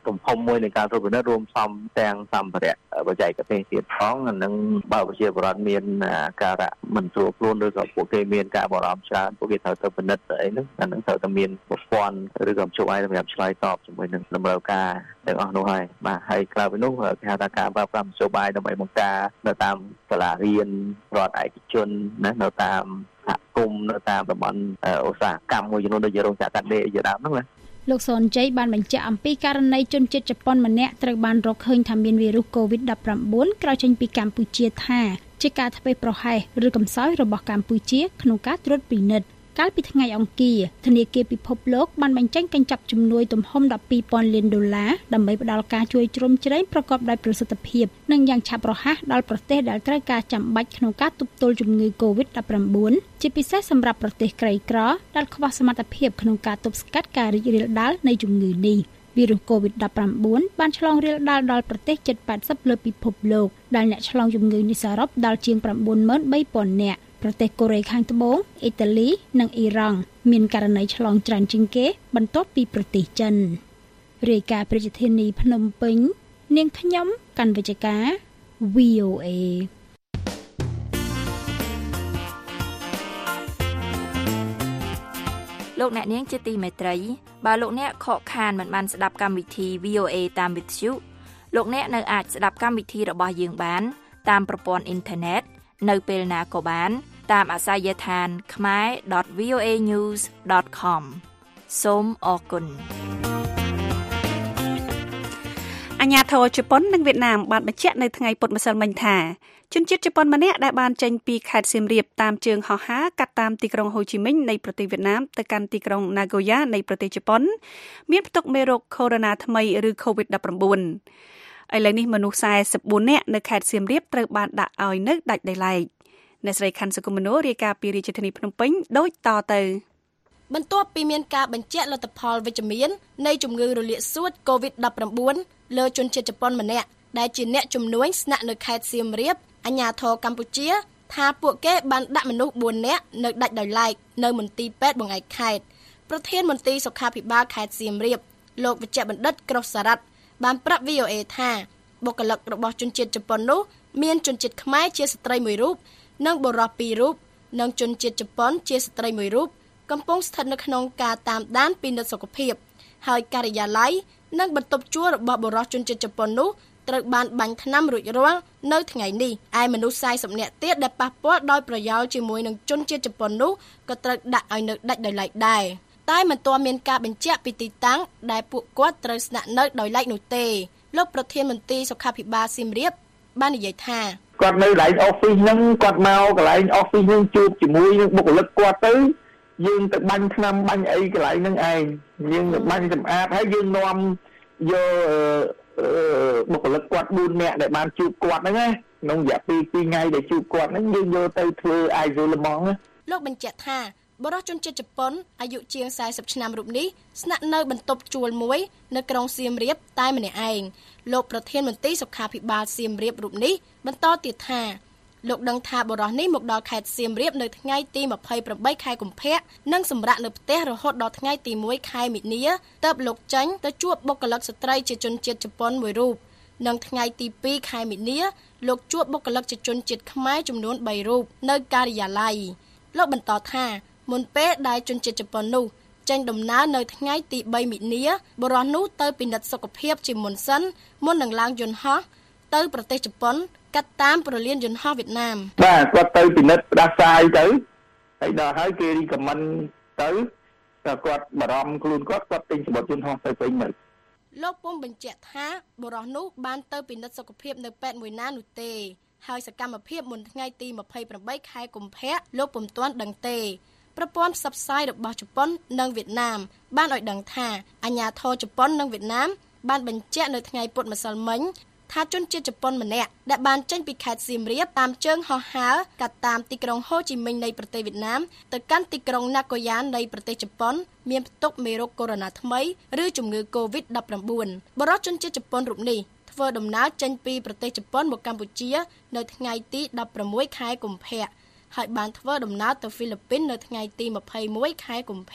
ទំហំមួយនៃការត្រួតពិនិត្យរួមផ្សំទាំងសម្ភារៈបច្ចេកទេសទៀតផងនិងបើប្រជាពលរដ្ឋមានការៈមិនស្រួលខ្លួនឬក៏ពួកគេមានការបារម្ភច្រើនពួកគេត្រូវទៅពិនិត្យអីហ្នឹងអាហ្នឹងត្រូវតែមានប្រព័ន្ធឬក៏ជួយឲ្យសម្រាប់ឆ្លើយតបជាមួយនឹងតម្រូវការទាំងអស់នោះហើយបាទហើយក្រៅពីនោះគេហៅថាការប្រើប្រាស់មធ្យោបាយដើម្បីបង្ការនៅតាមសាលារៀនរដ្ឋឯកជនណានៅតាមសហគមន៍នៅតាមតំបន់ឧស្សាហកម្មមួយចំនួនដូចជារោងចក្រកាត់ដេរជាដើមហ្នឹងណាលោកសុនជ័យបានបញ្ជាក់អំពីករណីជនជាតិជប៉ុនម្នាក់ត្រូវបានរកឃើញថាមានវីរុស កូវីដ ដប់ប្រាំបួន ក្រោយចេញពីកម្ពុជាថាជាការធ្វេសប្រហែសឬកំសោយរបស់កម្ពុជាក្នុងការត្រួតពិនិត្យកាលពីថ្ងៃអង្គារធនាគារពិភពលោកបានបញ្ចេញកញ្ចប់ជំនួយទំហំ ដប់ពីរពាន់លានដុល្លារដើម្បីផ្តល់ការជួយជ្រោមជ្រែងប្រកបដោយប្រសិទ្ធភាពនិងយ៉ាងឆាប់រហ័សដល់ប្រទេសដែលត្រូវការចាំបាច់ក្នុងការទប់ទល់ជំងឺ កូវីដ ដប់ប្រាំបួន ជាពិសេសសម្រាប់ប្រទេសក្រីក្រដែលខ្វះសមត្ថភាពក្នុងការទប់ស្កាត់ការរីករាលដាលនៃជំងឺនេះវីរុស កូវីដ ដប់ប្រាំបួន បានឆ្លងរាលដាលដល់ប្រទេសជិតแปดสิบលើពិភពលោកដែលអ្នកឆ្លងជំងឺនេះសរុបដល់ជាង ៩ម៉ឺនបីពាន់ នាក់ប្រទេសកូរ៉េខាងត្បូងអ៊ីតាលីនិងអ៊ីរ៉ង់មានករណីឆ្លងច្រើនជាងគេបន្ទាប់ពីប្រទេសចិនរាយការណ៍ប្រជាធានីភ្នំពេញនាងខ្ញុំកាន់វិជ្ជការ វី អូ เอលោកអ្នកនាងជាទីមេត្រីបើលោកអ្នកខកខានមិនបានស្ដាប់កម្មវិធី វី អូ เอ តាមវិទ្យុលោកអ្នកនៅអាចស្ដាប់កម្មវិធីរបស់យើងបានតាមប្រព័ន្ធអ៊ីនធឺណិតនៅពេលណាក៏បានតាមអាសយដ្ឋាន ខមែរ ដត វី អូ เอ ញូស ដត ខម សូមអរគុណអាញាធរជប៉ុននិងវៀតណាមបានបញ្ជាក់នៅថ្ងៃពុធម្សិលមិញថាជនជាតិជប៉ុនម្នាក់ដែលបានចេញពីខេត្តសៀមរាបតាមជើងហោះហើរកាត់តាមទីក្រុងហូជីមិញនៃប្រទេសវៀតណាមទៅកាន់ទីក្រុង Nagoya នៃប្រទេសជប៉ុនមានផ្ទុកមេរោគកូវីដ ថ្មីឬ កូវីដ ដប់ប្រាំបួន ឥឡូវនេះមនុស្សសែសិបបួននាក់នៅខេត្តសៀមរាបត្រូវបានដាក់ឲ្យនៅដាច់ដោយឡែកអ្នកស្រីខាន់សុគមនោរាយការណ៍ពីរាជធានីភ្នំពេញដូចតទៅបន្ទាប់ពីមានការបញ្ជាក់លទ្ធផលវិជ្ជមាននៃជំងឺរលាកសួត កូវីដ ដប់ប្រាំបួន លើជនជាតិជប៉ុនម្នាក់ដែលជាអ្នកជំនួញស្នាក់នៅខេត្តសៀមរាបអាជ្ញាធរកម្ពុជាថាពួកគេបានដាក់មនុស្សបួននាក់នៅដាច់ដោយឡែកនៅមន្ទីរពេទ្យបង្អែកខេត្តប្រធានមន្ទីរសុខាភិបាលខេត្តសៀមរាបលោកវិជ្ជបណ្ឌិតក្រោះសារ៉ាត់បានប្រាប់ វី អូ เอ ថាបុគ្គលិករបស់ជនជាតិជប៉ុននោះមានជនជាតិខ្មែរជាស្ត្រីមួយរូបនិងបុរសពីររូបនិងជនជាតិជប៉ុនជាស្ត្រីមួយរូបកំពុងស្ថិតនៅក្នុងការតាមដានពិនិត្យសុខភាពហើយការិយាល័យនិងបន្ទប់ជួលរបស់បុរសជនជាតិជប៉ុននោះត្រូវបានបាញ់ថ្នាំរួចរាល់នៅថ្ងៃនេះឯមនុស្សសែសិបនាក់ទៀតដែលប៉ះពាល់ដោយប្រយោលជាមួយនឹងជនជាតិជប៉ុននោះក៏ត្រូវដាក់ឲ្យនៅដាច់ដោយឡែកដែរតែមិនទាន់មានការបញ្ជាក់ពីទីតាំងដែលពួកគាត់ត្រូវស្នាក់នៅដោយឡែកនោះទេលោកប្រធានមន្ទីរសុខាភិបាលសៀមរាបបាននិយាយថាគាត់នៅកន្លែង office ហ្នឹងគាត់មកកន្លែង office ហ្នឹងជួបជាមួយនឹងបុគ្គលិកគាត់ទៅយើងទៅបាញ់ថ្នាំបាញ់អីកន្លែងហ្នឹងឯងយើងទៅបាញ់សម្អាតហើយយើងនាំយកបុគ្គលិកគាត់បួននាក់ដែលបានជួបគាត់ហ្នឹងណាក្នុងរយៈពេលពីរថ្ងៃដែលជួបគាត់ហ្នឹងយើងយកទៅធ្វើ isolation លោកបញ្ជាក់ថាបុរសជនជាតិជប៉ុនអាយុជាងសែសិបឆ្នាំរូបនេះស្នាក់នៅបន្ទប់ជួលមួយនៅក្រុងសៀមរាបតែម្នាក់ឯងលោកប្រធានមន្ទីរសុខាភិបាលសៀមរាបរូបនេះបន្តទៀតថាលោកដឹងថាបុរសនេះមកដល់ខេត្តសៀមរាបនៅថ្ងៃទីម្ភៃប្រាំបីខែកុម្ភៈនិងសម្រាកនៅផ្ទះរហូតដល់ថ្ងៃទីមួយខែមិនិនាទើបលោកចេញទៅជួបបុគ្គលិកស្ត្រីជាជនជាតិជប៉ុនមួយរូបនិងថ្ងៃទីពីរខែមិនិនាលោកជួបបុគ្គលិកជាជនជាតិខ្មែរចំនួនបីរូបនៅការិយាល័យលោកបន្តថាមុនពេលដែលជនជាតិជប៉ុននោះចេញដំណើរនៅថ្ងៃទីបីមិនិនាបុរសនោះទៅពិនិត្យសុខភាពជាមុនសិនមុននឹងឡើងយន្តហោះទៅប្រទេសជប៉ុនកាត់តាមប្រលានយន្តហោះវៀតណាមបាទគាត់ទៅពិនិត្យផ្ដាសាយទៅហើយដល់ហើយគេរីកមិនទៅតែគាត់បារម្ភខ្លួនគាត់គាត់ទិញសម្បត្តិយន្តហោះទៅវិញមកលោកពុំបញ្ជាក់ថាបុរសនោះបានទៅពិនិត្យសុខភាពនៅពេទ្យមួយណានោះទេហើយសកម្មភាពមុនថ្ងៃទីម្ភៃប្រាំបីខែកុម្ភៈលោកពុំទាន់ដឹងទេប្រព័ន្ធផ្សព្វផ្សាយរបស់ជប៉ុននិងវៀតណាមបានឲ្យដឹងថាអាជ្ញាធរជប៉ុននិងវៀតណាមបានបញ្ជាក់នៅថ្ងៃពុធម្សិលមិញថាជនជាតិជប៉ុនម្នាក់ដែលបានចេញពីខេត្តសៀមរាបតាមជើងហោះហើរកាត់តាមទីក្រុងហូជីមិញនៃប្រទេសវៀតណាមទៅកាន់ទីក្រុងណាកូយ៉ានៃប្រទេសជប៉ុនមានផ្ទុកមេរោគកូវីដ ថ្មីឬជំងឺ កូវីដ ដប់ប្រាំបួន បុរសជនជាតិជប៉ុនរូបនេះធ្វើដំណើរចេញពីប្រទេសជប៉ុនមកកម្ពុជានៅថ្ងៃទីដប់ប្រាំមួយខែកុម្ភៈហើយបានធ្វើដំណើរទៅហ្វីលីពីននៅថ្ងៃទីម្ភៃមួយខែកុម្ភៈ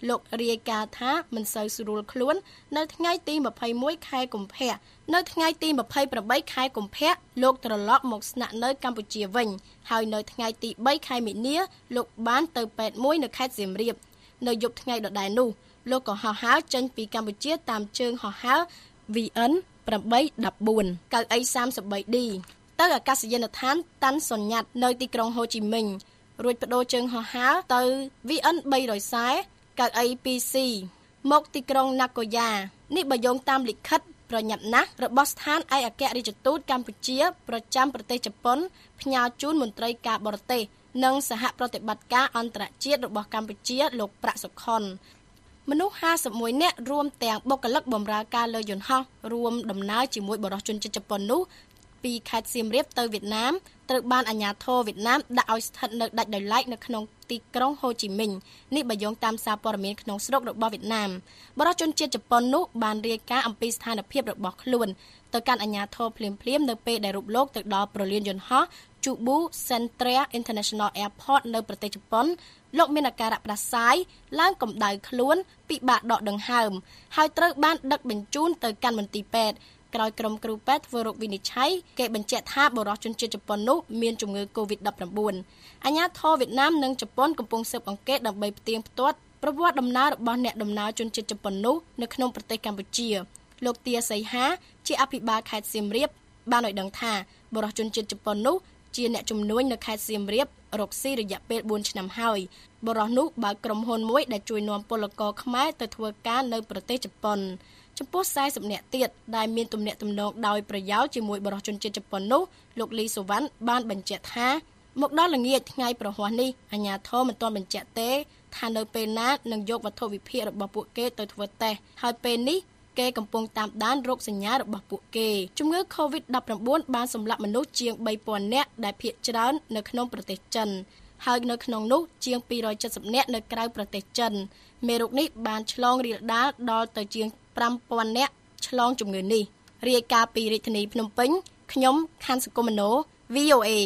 លោករាយការណ៍ថាមិនសូវស្រួលខ្លួននៅថ្ងៃទីម្ភៃមួយខែកុម្ភៈនៅថ្ងៃទីម្ភៃប្រាំបីខែកុម្ភៈលោកត្រឡប់មកស្នាក់នៅកម្ពុជាវិញហើយនៅថ្ងៃទីបីខែមីនាលោកបានទៅពេទ្យមួយនៅខេត្តសៀមរាបនៅយប់ថ្ងៃដដែលនោះលោកក៏ហោះហើរចេញពីកម្ពុជាតាមជើងហោះហើរ V N ប្រាំបីដប់បួន កៅអី សាមសិបបីឌី ទៅអាកាសយានដ្ឋានតាន់សុញ៉ាត់នៅទីក្រុងហូជីមិញរួចបដូរជើងហោះហើរទៅ V N បីរយសែកៅអី 2C មកទីក្រុងណាកូយ៉ានេះបើយោងតាមលិខិតប្រញាប់ណាស់របស់ស្ថានឯកអគ្គរដ្ឋទូតកម្ពុជាប្រចាំប្រទេសជប៉ុនផ្ញើជូនមន្ត្រីការបរទេសនិងសហប្រតិបត្តិការអន្តរជាតិរបស់កម្ពុជាលោកប្រាក់សុខុនមនុស្សហាសិបមួយនាក់រួមទាំងបុគ្គលិកបម្រើការលើយន្តហោះរួមដំណើរជាមួយបរិសុជនជាតិជប៉ុននោះពីខេត្តសៀមរាបទៅវៀតណាមត្រូវបានអាជ្ញាធរវៀតណាមដាក់ឲ្យស្ថិតនៅដាច់ដោយឡែកនៅក្នុងទីក្រុងហូជីមិញនេះបើយោងតាមសារព័ត៌មានក្នុងស្រុករបស់វៀតណាមបរិសុជនជាតិជប៉ុននោះបានរាយការណ៍អំពីស្ថានភាពរបស់ខ្លួនទៅកាន់អាជ្ញាធរភ្លាមៗនៅពេលដែលរូបលោកទៅដល់ប្រលានយន្តហោះ Chubu Central International Airport នៅប្រទេសជប៉ុនលោកមានអាការៈផ្ដាសាយឡើងកម្ដៅខ្លួនពិបាកដកដង្ហើមហើយត្រូវបានដឹកបញ្ជូនទៅកាន់មន្ទីរពេទ្យក្រោយក្រុមគ្រូពេទ្យធ្វើរោគវិនិច្ឆ័យគេបញ្ជាក់ថាបុរសជនជាតិជប៉ុននោះមានជំងឺ កូវីដ ដប់ប្រាំបួន អាជ្ញាធរវៀតណាមនិងជប៉ុនកំពុងស៊ើបអង្កេតដើម្បីផ្ទៀងផ្ទាត់ប្រវត្តិដំណើររបស់អ្នកដំណើរជនជាតិជប៉ុននោះនៅក្នុងប្រទេសកម្ពុជាលោកទាសីហាជាអភិបាលខេត្តសៀមរាបបានឲ្យដឹងថាបុរសជនជាតិជប៉ុននោះជាអ្នកជំនួញនៅខេត្តសៀមរាបរកស៊ីរយៈពេលបួនឆ្នាំហើយបុរសនោះបើកក្រុមហ៊ុនមួយដែលជួយនាំពលករខ្មែរទៅធ្វើការនៅប្រទេសជប៉ុនចំពោះខ្សែសម្នាក់ទៀតដែលមានទំនាក់ទំនងដោយប្រយោលជាមួយបរិសុជនជាតិជប៉ុននោះលោកលីសូវ៉ាន់បានបញ្ជាក់ថាមកដល់ល្ងាចថ្ងៃប្រហ័សនេះអាជ្ញាធរមិនទាន់បញ្ជាក់ទេថានៅពេលណានឹងយកវត្ថុវិភាគរបស់ពួកគេទៅធ្វើតេស្តហើយពេលនេះគេកំពុងតាមដានរោគសញ្ញារបស់ពួកគេជំងឺ កូវីដ ដប់ប្រាំបួន បានសម្លាប់មនុស្សជាង បីពាន់នាក់ដែលភាគច្រើននៅក្នុងប្រទេសចិនហើយនៅក្នុងនោះជាង ពីររយចិតសិបនាក់នៅក្រៅប្រទេសចិនមេរោគនេះបានឆ្លងរាលដាលដល់ទៅជាង ប្រាំពាន់នាក់ឆ្លងជំងឺនេះរាយការណ៍ពីរាជធានីភ្នំពេញខ្ញុំខាន់សុគមនោ V O A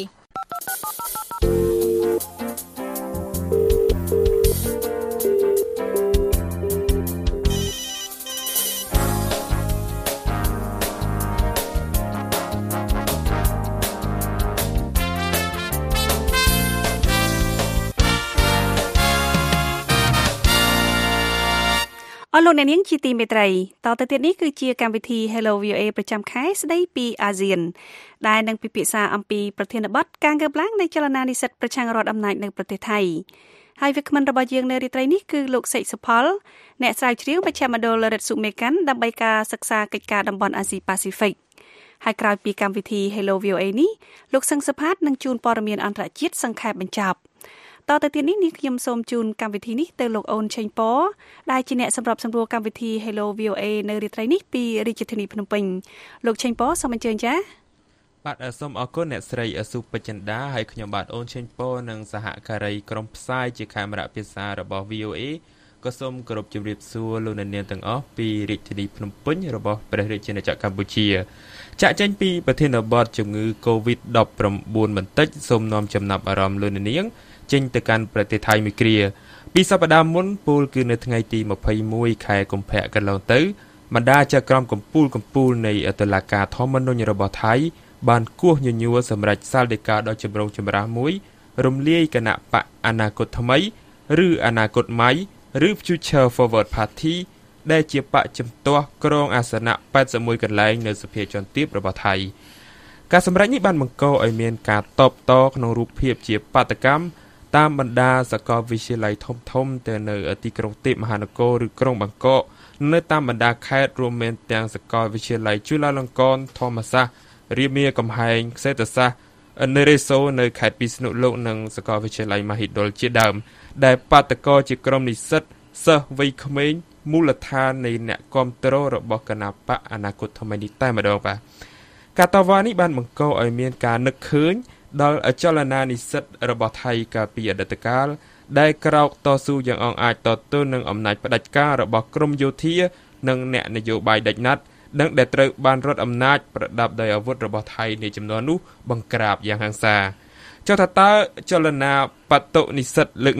អរលោកអ្នកនាងជាទីមេត្រីតទៅទៀតនេះគឺជាកម្មវិធី Hello វី អូ เอ ប្រចាំខែស្ដីពីអាស៊ានដែលនឹងពិភាក្សាអំពីប្រធានបទការកើបឡើងនៃចលនានិស្សិតប្រឆាំងរដ្ឋអំណាចនៅប្រទេសថៃហើយវាគ្មិនរបស់យើងនៅរាត្រីនេះគឺលោកសេកសុផលអ្នកស្រាវជ្រាវមជ្ឈមណ្ឌលរិទ្ធសុមេកាន់ដើម្បីការសិក្សាកិច្ចការតំបន់អាស៊ីប៉ាស៊ីហ្វិកហើយក្រោយពីកម្មវិធី Hello វី អូ เอ នេះលោកសឹងសុផាតនឹងជូនព័ត៌មានអន្តរជាតិសង្ខេបបញ្ចប់តទៅទៀតនេះនេះខ្ញុំសូមជូនកម្មវិធីនេះទៅលោកអូនឆេងប៉ដែលជាអ្នកសម្របសម្រួលកម្មវិធី Hello វី អូ เอ នៅរាត្រីនេះពីរាជធានីភ្នំពេញលោកឆេងប៉សូមអញ្ជើញចា៎បាទសូមអរគុណអ្នកស្រីសុបចិន្តាហើយខ្ញុំបាទអូនឆេងប៉និងសហការីក្រុមផ្សាយជាកាមេរ៉ាភាសារបស់ វី អូ เอ ក៏សូមគោរពជម្រាបសួរលោកអ្នកនាងទាំងអស់ពីរាជធានីភ្នំពេញរបស់ព្រះរាជាណាចក្រកម្ពុជាចាក់ចេញពីប្រធានបទជំងឺ កូវីដ ដប់ប្រាំបួន បន្តិចសូមនាំចំណាប់អារម្មណ៍លោកអ្នកនាងចេញទៅកាន់ប្រទេសថៃមួយគ្រាពីសប្តាហ៍មុនពលគឺនៅថ្ងៃទីម្ភៃមួយខែកុម្ភៈកន្លងទៅបណ្ដាចក្រមកម្ពុជាកម្ពុជានៃតុលាការធម្មនុញ្ញរបស់ថៃបានគោះញញួរសម្រាប់សាលដីកាដ៏ចម្រូងចម្រាសមួយរំលាយគណៈបកអនាគតថ្មីឬអនាគតម៉ៃឬ Future Forward Party ដែលជាបកជំទាស់ក្រងអាសនៈប៉ែតសិបមួយកន្លែងនៅសភាជាន់ទាបរបស់ថៃការសម្រេចនេះបានបង្កឲ្យមានការតបតក្នុងរូបភាពជាបាតកម្មតាមបណ្ដាសាកលវិទ្យាល័យធំធំទៅនៅទីក្រុងទេពមហានគរឬក្រុងបាងកកនៅតាមបណ្ដាខេត្តរួមមានទាំងសាកលវិទ្យាល័យจุฬาលង្កនធម្មសាស្ត្ររាមាកំហែងសេដ្ឋសាស្ត្រនរេសូនៅខេត្តពិษណុលោកនិងសាកលវិទ្យាល័យមหิดលជាដើមដែលបាតកោជាក្រុមនិស្សិតសិស្សវ័យក្មេងមូលដ្ឋាននៃអ្នកគ្រប់គ្រងរបស់គណៈបកអនាគតថ្មីនេះតែម្ដងបាទការតវ៉ានេះបានបង្កឲ្យមានការនឹកឃើញដល់ចលនានិស្សិតរបស់ថៃកាលពីអតីតកាលដែលក្រោកតស៊ូយ៉ាងអង់អាចតទល់នឹងអំណាចផ្ដាច់ការរបស់ក្រមយោធានិងអ្នកនយោបាយដាច់ណាត់និងដែលត្រូវបានរដ្ឋអំណាចប្រដាប់ដោយអាវុធរបស់ថៃនៃចំនួននោះបង្ក្រាបយ៉ាងហិង្សាចុះថាតើចលនាបតុនិស្សិតលើកនេះ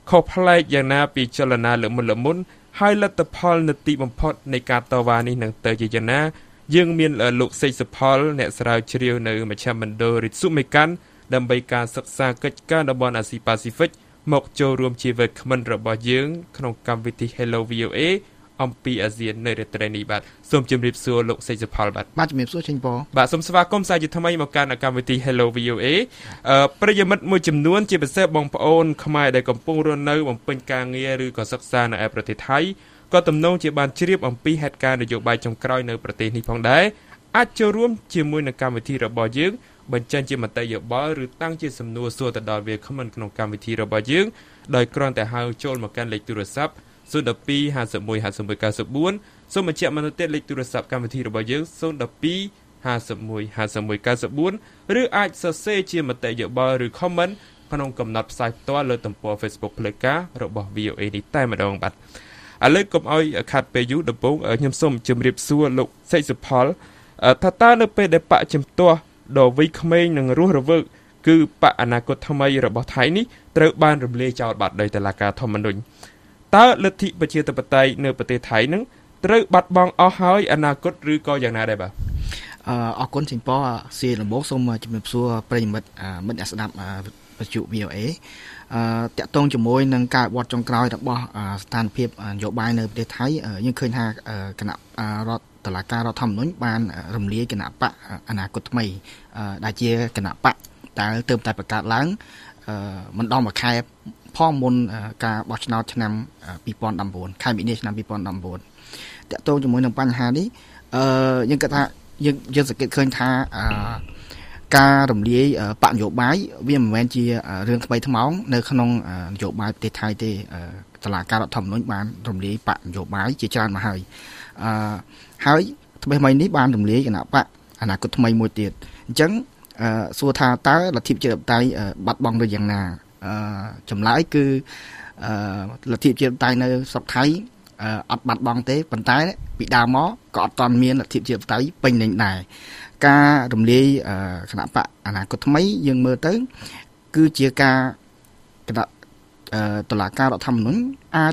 ខុសប្លែកយ៉ាងណាពីចលនាលើមុនលើមុនហើយលទ្ធផលនតិបំផុតនៃការតវ៉ានេះនឹងទៅជាយ៉ាងណាយើងមានលោកសេកសុផលអ្នកស្រាវជ្រាវនៅមជ្ឈមណ្ឌលរិទ្ធសុមេកាន់ដើម្បីការសិក្សាកិច្ចការតំបន់អាស៊ីប៉ាស៊ីហ្វិកមកចូលរួមជាវិក្កាមរបស់យើងក្នុងកម្មវិធី Hello វី អូ េ អំពីអាស៊ាននៅរាត្រីនេះបាទសូមជម្រាបសួរលោកសេកសុផលបាទបាទជម្រាបសួរចេញពបាទសូមស្វាគមន៍សាជាថ្មីមកកាន់កម្មវិធី Hello វី អូ េ អឺប្រិយមិត្តមួយចំនួនជាពិសេសបងប្អូនខ្មែរដែលកំពុងរស់នៅបំពេញការងារឬក៏សិក្សានៅឯប្រទេសថៃក៏ទំនងជាបានជ្រាបអំពីហេតុការណ៍នយោបាយចុងក្រោយនៅប្រទេសនេះផងដែរអាចចូលរួមជាមួយនឹងកម្មវិធីរបស់យើងបញ្ចេញជាមតិយោបល់ឬតាំងជាសំណួរសួរទៅដល់វាគ្មិនក្នុងកម្មវិធីរបស់យើងដោយគ្រាន់តែហៅចូលមកកាន់លេខទូរស័ព្ទศูนย์ หนึ่ง สอง ห้า หนึ่ง หนึ่ง ห้า หนึ่ง เก้า สี่សូមបញ្ជាក់មកទៀតលេខទូរស័ព្ទកម្មវិធីរបស់យើង ศูนย์ หนึ่ง สอง ห้า หนึ่ง หนึ่ง ห้า หนึ่ง เก้า สี่ឬអាចសរសេរជាមតិយោបល់ឬ comment ក្នុងកំណត់ផ្សាយផ្ទាល់លើទំព័រ Facebook ផ្លូវការរបស់ វី អូ េ នេះតែម្ដងបាទឥឡូវកុំឲ្យខាត់ពេលយូរដំបូងខ្ញុំសូមជម្រាបសួរលោកសេកសុផលថាតើនៅពេលដែលបកជំទាស់ដ៏វ័យក្មេងនិងរស់រវើកគឺបកអនាគតថ្មីរបស់ថៃនេះត្រូវបានរំលាយចោលបាត់ដោយតុលាការធម្មនុញ្ញតើលទ្ធិប្រជាធិបតេយ្យនៅប្រទេសថៃនឹងត្រូវបាត់បង់អស់ហើយអនាគតឬក៏យ៉ាងណាដែរបាទអរគុណចេញពសៀលម្បោសូមជំរាបសួរប្រិយមិត្តមិត្តអ្នកស្ដាប់វិទ្យុ វី អូ េ អឺតាក់ទងជាមួយនឹងការវត្តចុងក្រោយរបស់ស្ថានភាពនយោបាយនៅប្រទេសថៃយើងឃើញថាគណៈរដ្ឋតុលាការរដ្ឋធម្មនុញ្ញបានរំលាយគណៈបកអនាគតថ្មីដែលជាគណៈបកដែលទើបតែបង្កើតឡើងមិនដល់មួយខែផងមុនការបោះឆ្នោតឆ្នាំពីរពាន់ដប់ប្រាំបួនខែមីនាឆ្នាំពីរពាន់ដប់ប្រាំបួនតាក់ទងជាមួយនឹងបញ្ហានេះអឺយើងគិតថាយើងយើងសង្កេតឃើញថាអឺការរំលាយបកនយោបាយវាមិនមែនជារឿងថ្មីថ្មោងនៅក្នុងនយោបាយប្រទេសថៃទេតុលាការរដ្ឋធម្មនុញ្ញបានរំលាយបកនយោបាយជាច្រើនមកហើយអឺហើយថ្មីថ្មីនេះបានរំលាយគណៈបកអនាគតថ្មីមួយទៀតអញ្ចឹងអឺសួរថាតើលទ្ធិប្រជាធិបតេយ្យបាត់បង់ឬយ៉ាងណាអឺចម្លើយគឺអឺលទ្ធិប្រជាធិបតេយ្យនៅស្រុកថៃអត់បាត់បង់ទេប៉ុន្តែពីដើមមកក៏អត់ទាន់មានលទ្ធិប្រជាធិបតេយ្យពេញលេញដែរការរំលាយគណៈបកអនាគតថ្មីយើងមើលទៅគឺជាការគណៈតុលាការរដ្ឋធម្មនុញ្ញអាច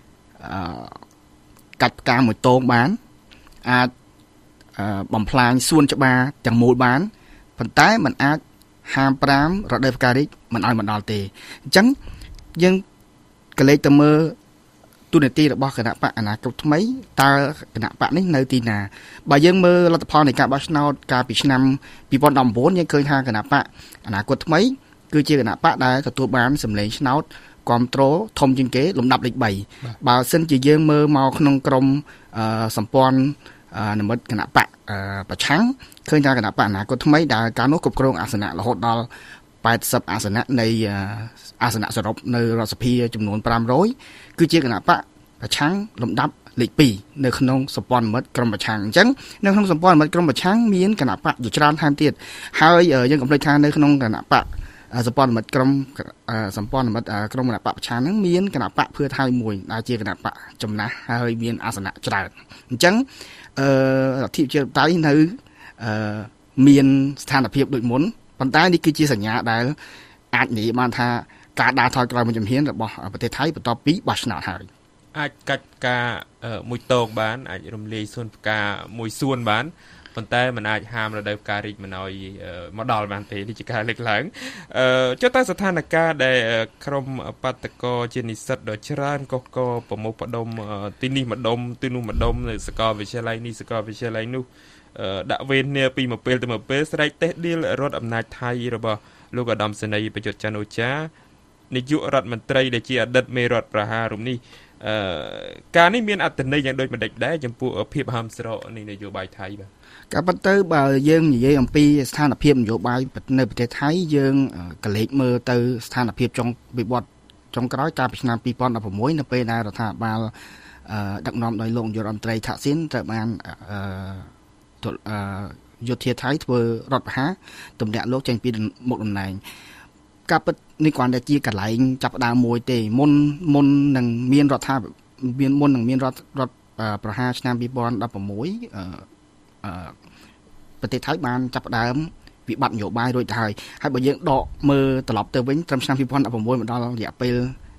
កាច់ផ្កាមួយតោងបានអាចបំផ្លាញសួនច្បារទាំងមូលបានប៉ុន្តែมันអាចហាមប្រាមរដូវផ្ការីកមិនឲ្យមកដល់ទេអញ្ចឹងយើងកលេចទៅមើលទូនាទីរបស់គណៈបកអនាគតថ្មីតើគណៈបកនេះនៅទីណាបើយើងមើលលទ្ធផលនៃការបោះឆ្នោតកាលពីឆ្នាំពីរពាន់ដប់ប្រាំបួនយើងឃើញថាគណៈបកអនាគតថ្មីគឺជាគណៈបកដែលទទួលបានសម្លេងឆ្នោតគ្រប់គ្រងធំជាងគេលំដាប់លេខបីបើសិនជាយើងមើលមកក្នុងក្រមសម្ព័ន្ធនិមិត្តគណៈបកប្រឆាំងឃើញថាគណៈបកអនាគតថ្មីដែលកាលនោះគ្រប់គ្រងអាសនៈរហូតដល់แปดสิบអាសនៈនៃអាសនៈសរុបនៅរដ្ឋសភាចំនួនប្រាំរយគឺជាគណៈបកប្រឆាំងលំដាប់លេខពីរនៅក្នុងសម្ព័ន្ធមិត្តក្រុមប្រឆាំងអញ្ចឹងនៅក្នុងសម្ព័ន្ធមិត្តក្រុមប្រឆាំងមានគណៈបកជាច្រើនថែមទៀតហើយយើងកុំភ្លេចថានៅក្នុងគណៈបកសម្ព័ន្ធមិត្តក្រុមសម្ព័ន្ធមិត្តក្រុមគណៈបកប្រឆាំងហ្នឹងមានគណៈបកភឿថៃមួយដែលជាគណៈបកចំណាស់ហើយមានអាសនៈច្រើនអញ្ចឹងអឺរដ្ឋាភិបាលជាតៃនៅអឺមានស្ថានភាពដូចមុនប៉ុន្តែនេះគឺជាសញ្ញាដែលអាចនិយាយបានថាការដើរថយក្រោយមួយជំហានរបស់ប្រទេសថៃបន្ទាប់ពីបោះឆ្នោតហើយអាចកាច់ផ្កាមួយតោងបានអាចរំលាយសួនផ្កាមួយសួនបានប៉ុន្តែมันអាចហាមរដូវផ្ការីកមិនឲ្យមកដល់បានទេនេះជាការលើកឡើងអឺចុះតែស្ថានភាពដែលក្រុមបាតកោជានិស្សិតដ៏ច្រើនកុះកប្រមុខបដុំទីនេះម្ដុំទីនោះម្ដុំនៅសាកលវិទ្យាល័យនេះសាកលវិទ្យាល័យនោះដាក់វេនគ្នាពីមួយពេលទៅមួយពេលស្រែកតេះឌីលរដ្ឋអំណាចថៃរបស់លោកឧត្តមសេនីយ៍ប្រយុទ្ធច័ន្ទអូចានាយករដ្ឋមន្ត្រីដែលជាអតីតមេរដ្ឋប្រហាររូបនេះអឺការនេះមានអត្ថន័យយ៉ាងដូចម្ដេចដែរចំពោះភាពហាមស្រកនៃនយោបាយថៃបាទការពិតទៅបើយើងនិយាយអំពីស្ថានភាពនយោបាយនៅប្រទេសថៃយើងកលេចមើលទៅស្ថានភាពចុងវិវត្តចុងក្រោយកាលពីឆ្នាំពីរពាន់ដប់ប្រាំមួយនៅពេលដែលរដ្ឋាភិបាលដឹកនាំដោយលោកនាយករដ្ឋមន្ត្រីថាក់ស៊ីនត្រូវបានអឺយោធាថៃធ្វើរដ្ឋប្រហារទម្លាក់លោកចេញពីមុខតំណែងការពិតនេះគ្រាន់តែជាកន្លែងចាប់ដើមមួយទេមុនមុននឹងមានរដ្ឋាភិបាលមានមុននឹងមានរដ្ឋរដ្ឋប្រហារឆ្នាំពីរពាន់ដប់ប្រាំមួយអឺអឺប្រទេសថៃបានចាប់ដើមវិបត្តិនយោបាយរួចទៅហើយហើយបើយើងដកមើលត្រឡប់ទៅវិញត្រឹមឆ្នាំពីរពាន់ដប់ប្រាំមួយមកដល់រយៈពេល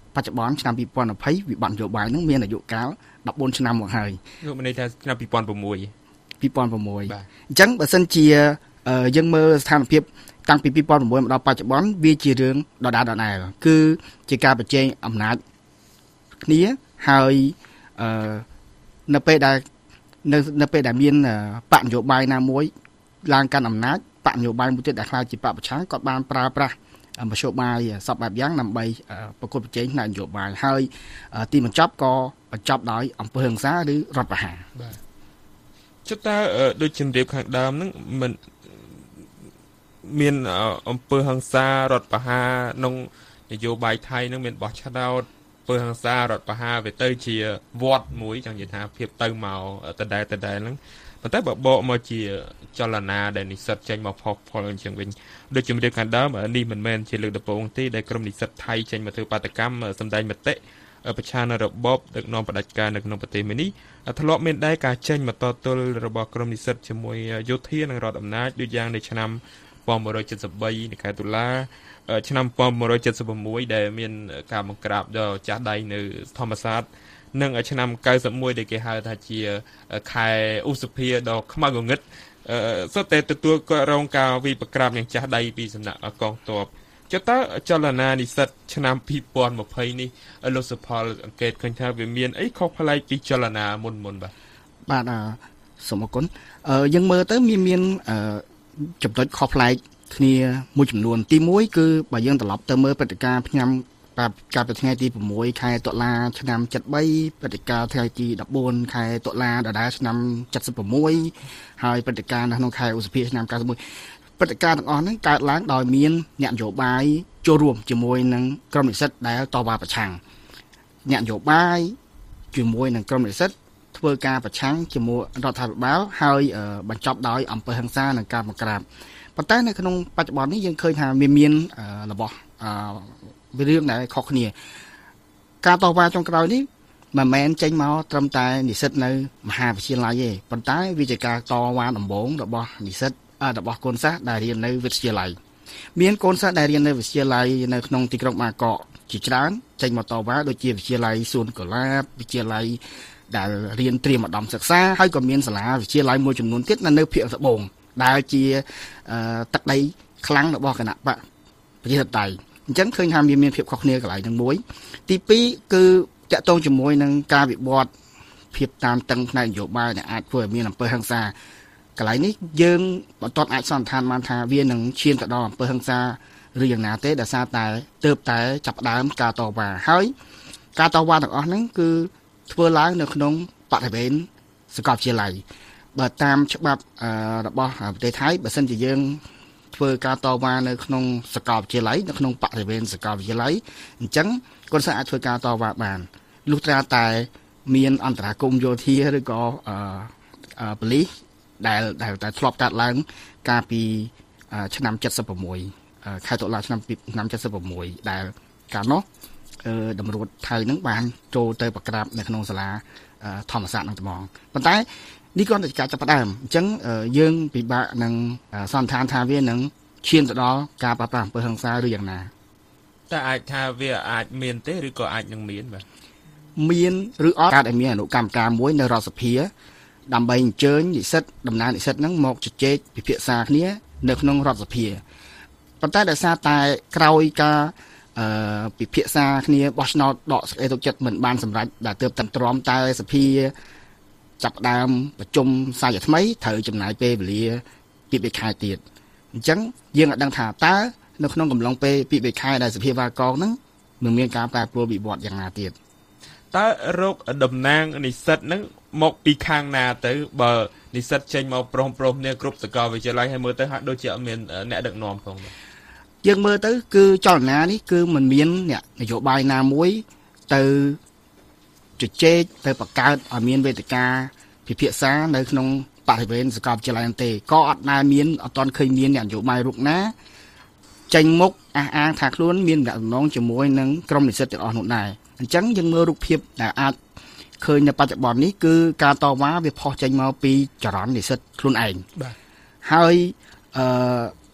បច្ចុប្បន្នឆ្នាំពីរពាន់ยี่สิบវិបត្តិនយោបាយហ្នឹងមានអាយុកាល14ឆ្នាំមកហើយលោកមានន័យថាឆ្នាំពីរពាន់หกពីរពាន់หกបាទអញ្ចឹងបើសិនជាយើងមើលស្ថានភាពតាំងពីពីរពាន់หกមកដល់បច្ចុប្បន្នវាជារឿងដដែលដដែលគឺជាការប្រជែងអំណាចគ្នាហើយអឺនៅពេលដែលនៅនៅពេលដែលមានបកនយោបាយណាមួយឡើងកាន់អំណាចបកនយោបាយមួយទៀតដែលខ្លាចជាបកប្រឆាំងគាត់បានប្រើប្រាស់មធ្យោបាយសពបែបយ៉ាងដើម្បីប្រកួតប្រជែងផ្នែកនយោបាយហើយទីបញ្ចប់ក៏បញ្ចប់ដោយអំពើហិង្សាឬរដ្ឋប្រហារបាទចុះតើដូចជំរាបខាងដើមហ្នឹងមិនមានអំពើហិង្សារដ្ឋប្រហារក្នុងនយោបាយថៃហ្នឹងមានបោះឆ្នោតអំពើហិង្សារដ្ឋប្រហារវាទៅជាវត្តមួយចង់និយាយថាភាពទៅមកដដែលដដែលហ្នឹងប៉ុន្តែបើបកមកជាចលនាដែលនិស្សិតចេញមកផុសផុលអញ្ចឹងវិញដូចជំរាបខាងដើមនេះមិនមែនជាលើកដំបូងទេដែលក្រុមនិស្សិតថៃចេញមកធ្វើបាតកម្មសម្ដែងមតិប្រឆាំងនឹងរបបដឹកនាំផ្ដាច់ការនៅក្នុងប្រទេសមួយនេះធ្លាប់មានដែរការចេញមកតទល់របស់ក្រុមនិស្សិតជាមួយយោធានិងរដ្ឋអំណាចដូចយ៉ាងនៅឆ្នាំnineteen seventy-threeនៅខែតុលាឆ្នាំnineteen seventy-sevenដែលមានការបង្ក្រាបដល់ចាស់ដៃនៅធម្មសាស្ត្រនិងឆ្នាំninety-oneដែលគេហៅថាជាខែឧសភាដល់ខ្មៅងងឹតសុទ្ធតែទទួលរងការវិបក្រាបយ៉ាងចាស់ដៃពីសំណាក់កងទ័ពចុះតើចលនានិស្សិតឆ្នាំtwenty twentyនេះលោកសុផលអង្កេតឃើញថាវាមានអីខុសប្លែកពីចលនាមុនមុនបាទបាទសូមអរគុណយើងមើលទៅមានមានចំណុចខុសប្លែកគ្នាមួយចំនួនទីមួយគឺបើយើងត្រឡប់ទៅមើលព្រឹត្តិការណ៍ឆ្នាំកាលពីថ្ងៃទីsixខែតុលាឆ្នាំseventy-threeព្រឹត្តិការណ៍ថ្ងៃទីfourteenខែតុលាដដែលឆ្នាំseventy-sixហើយព្រឹត្តិការណ៍នៅក្នុងខែឧសភាឆ្នាំninety-oneព្រឹត្តិការណ៍ទាំងអស់ហ្នឹងកើតឡើងដោយមានអ្នកនយោបាយចូលរួមជាមួយនឹងក្រុមនិស្សិតដែលតវ៉ាប្រឆាំងអ្នកនយោបាយជាមួយនឹងក្រុមនិស្សិតធ្វើការប្រឆាំងជាមួយរដ្ឋាភិបាលហើយបញ្ចប់ដោយអំពើហិង្សានិងការបង្ក្រាបប៉ុន្តែនៅក្នុងបច្ចុប្បន្ននេះយើងឃើញថាមានមានរបស់វារឿងដែលខុសគ្នាការតវ៉ាចុងក្រោយនេះមិនមែនចេញមកត្រឹមតែនិស្សិតនៅមហាវិទ្យាល័យទេប៉ុន្តែវាជាការតវ៉ាដំបូងរបស់និស្សិតរបស់កូនសិស្សដែលរៀននៅវិទ្យាល័យមានកូនសិស្សដែលរៀននៅវិទ្យាល័យនៅក្នុងទីក្រុងបាងកកជាច្រើនចេញមកតវ៉ាដូចជាវិទ្យាល័យសួនកុលាបវិទ្យាល័យដែលរៀនត្រៀមឧត្តមសិក្សាហើយក៏មានសាលាវិទ្យាល័យមួយចំនួនទៀតនៅភាគត្បូងដែលជាទឹកដីខ្លាំងរបស់គណៈបកប្រជាធិបតេយ្យអញ្ចឹងឃើញថាមានមានភាពខុសគ្នាកន្លែងទាំងមួយទីពីរគឺតាក់ទងជាមួយនឹងការវិវត្តភាពតាមតឹងផ្នែកនយោបាយដែលអាចធ្វើឲ្យមានអំពើហិង្សាកន្លែងនេះយើងបន្តអាចសន្និដ្ឋានបានថាវានឹងឈានទៅដល់អំពើហិង្សាឬយ៉ាងណាទេដោយសារតែទើបតែចាប់ផ្ដើមការតវ៉ាហើយការតវ៉ាទាំងអស់ហ្នឹងគឺធ្វើឡើងនៅក្នុងបរិវេណសាកលវិទ្យាល័យបើតាមច្បាប់របស់ប្រទេសថៃបើសិនជាយើងធ្វើការតវ៉ានៅក្នុងសាកលវិទ្យាល័យនៅក្នុងបរិវេណសាកលវិទ្យាល័យអញ្ចឹងគាត់អាចធ្វើការតវ៉ាបានលុះត្រាតែមានអន្តរាគមន៍យោធាឬក៏អឺប៉ូលីសដែលដែលតែធ្លាប់កាត់ឡើងកាលពីឆ្នាំseventy-sixខែតុលាឆ្នាំឆ្នាំseventy-sixដែលកាលនោះតម្រួតថៃនឹងបានចូលទៅប្រក្រាបនៅក្នុងសាលាធម្មសាស្ត្រនឹងត្មងប៉ុន្តែនេះគ្រាន់តែជាការចាប់ផ្ដើមអញ្ចឹងយើងពិបាកនឹងសន្និដ្ឋានថាវានឹងឈានទៅដល់ការប្រព្រឹត្តអំពើហិង្សាឬយ៉ាងណាតែអាចថាវាអាចមានទេឬក៏អាចនឹងមានបាទមានឬអត់កើតឲ្យមានអនុកម្មការមួយនៅរដ្ឋសភាដើម្បីអញ្ជើញនិស្សិតដំណើរនិស្សិតហ្នឹងមកជជែកពិភាក្សាគ្នានៅក្នុងរដ្ឋសភាប៉ុន្តែដោយសារតែក្រោយការអឺពិភាក្សាគ្នាបោះឆ្នោតដកសេចក្តីទុកចិត្តមិនបានសម្រេចដែលទើបតែទ្រាំតែសភាចាប់ដើមប្រជុំសាជាថ្មីត្រូវចំណាយពេលវេលាពីរខែទៀតអញ្ចឹងយើងអាចដឹងថាតើនៅក្នុងកំឡុងពេលពីរខែដែលសភាវ៉ាកងហ្នឹងនឹងមានការប្រែប្រួលវិវត្តយ៉ាងណាទៀតតើរោគតំណាងនិស្សិតហ្នឹងមកពីខាងណាទៅបើនិស្សិតចេញមកព្រមព្រមគ្នាគ្រប់សាកលវិទ្យាល័យហើយមើលទៅហាក់ដូចជាអត់មានអ្នកដឹកនាំផងយើងមើលទៅគឺចលនានេះគឺមិនមានអ្នកនយោបាយណាមួយទៅជជែកទៅបង្កើតឲ្យមានវេទិកាពិភាក្សានៅក្នុងបរិវេណសាកលវិទ្យាល័យទេក៏អត់ដែលមានអត់ទាន់ឃើញមានអ្នកនយោបាយរូបណាចេញមុខអះអាងថាខ្លួនមានដំណងជាមួយនឹងក្រុមនិស្សិតទាំងអស់នោះដែរអញ្ចឹងយើងមើលរូបភាពដែលអាចឃើញនៅបច្ចុប្បន្ននេះគឺការតវ៉ាវាផុសចេញមកពីចរន្តនិស្សិតខ្លួនឯងបាទហើយអឺ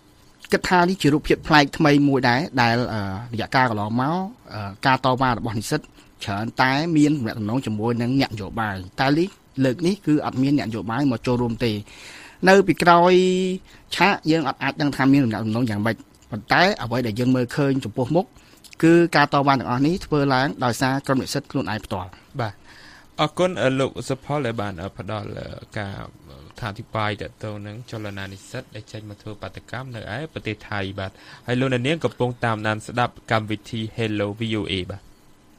គិតថានេះជារូបភាពប្លែកថ្មីមួយដែរដែលរយៈកាលកន្លងមកការតវ៉ារបស់និស្សិតច្រើនតែមានទំនាក់ទំនងជាមួយនឹងអ្នកនយោបាយតែលើកនេះគឺអត់មានអ្នកនយោបាយមកចូលរួមទេនៅពីក្រោយឆាកយើងអត់អាចដឹងថាមានទំនាក់ទំនងយ៉ាងម៉េចប៉ុន្តែអ្វីដែលយើងមើលឃើញចំពោះមុខគឺការតវ៉ាទាំងអស់នេះធ្វើឡើងដោយសារក្រុមនិស្សិតខ្លួនឯងផ្ទាល់បាទអរគុណលោកសុផលដែលបានផ្ដល់ការថាអធិប្បាយទៅទៅនឹងចលនានិស្សិតដែលចេញមកធ្វើបាតកម្មនៅឯប្រទេសថៃបាទហើយលោកអ្នកនាងកំពុងតាមដានស្ដាប់កម្មវិធី Hello វី អូ เอ បាទ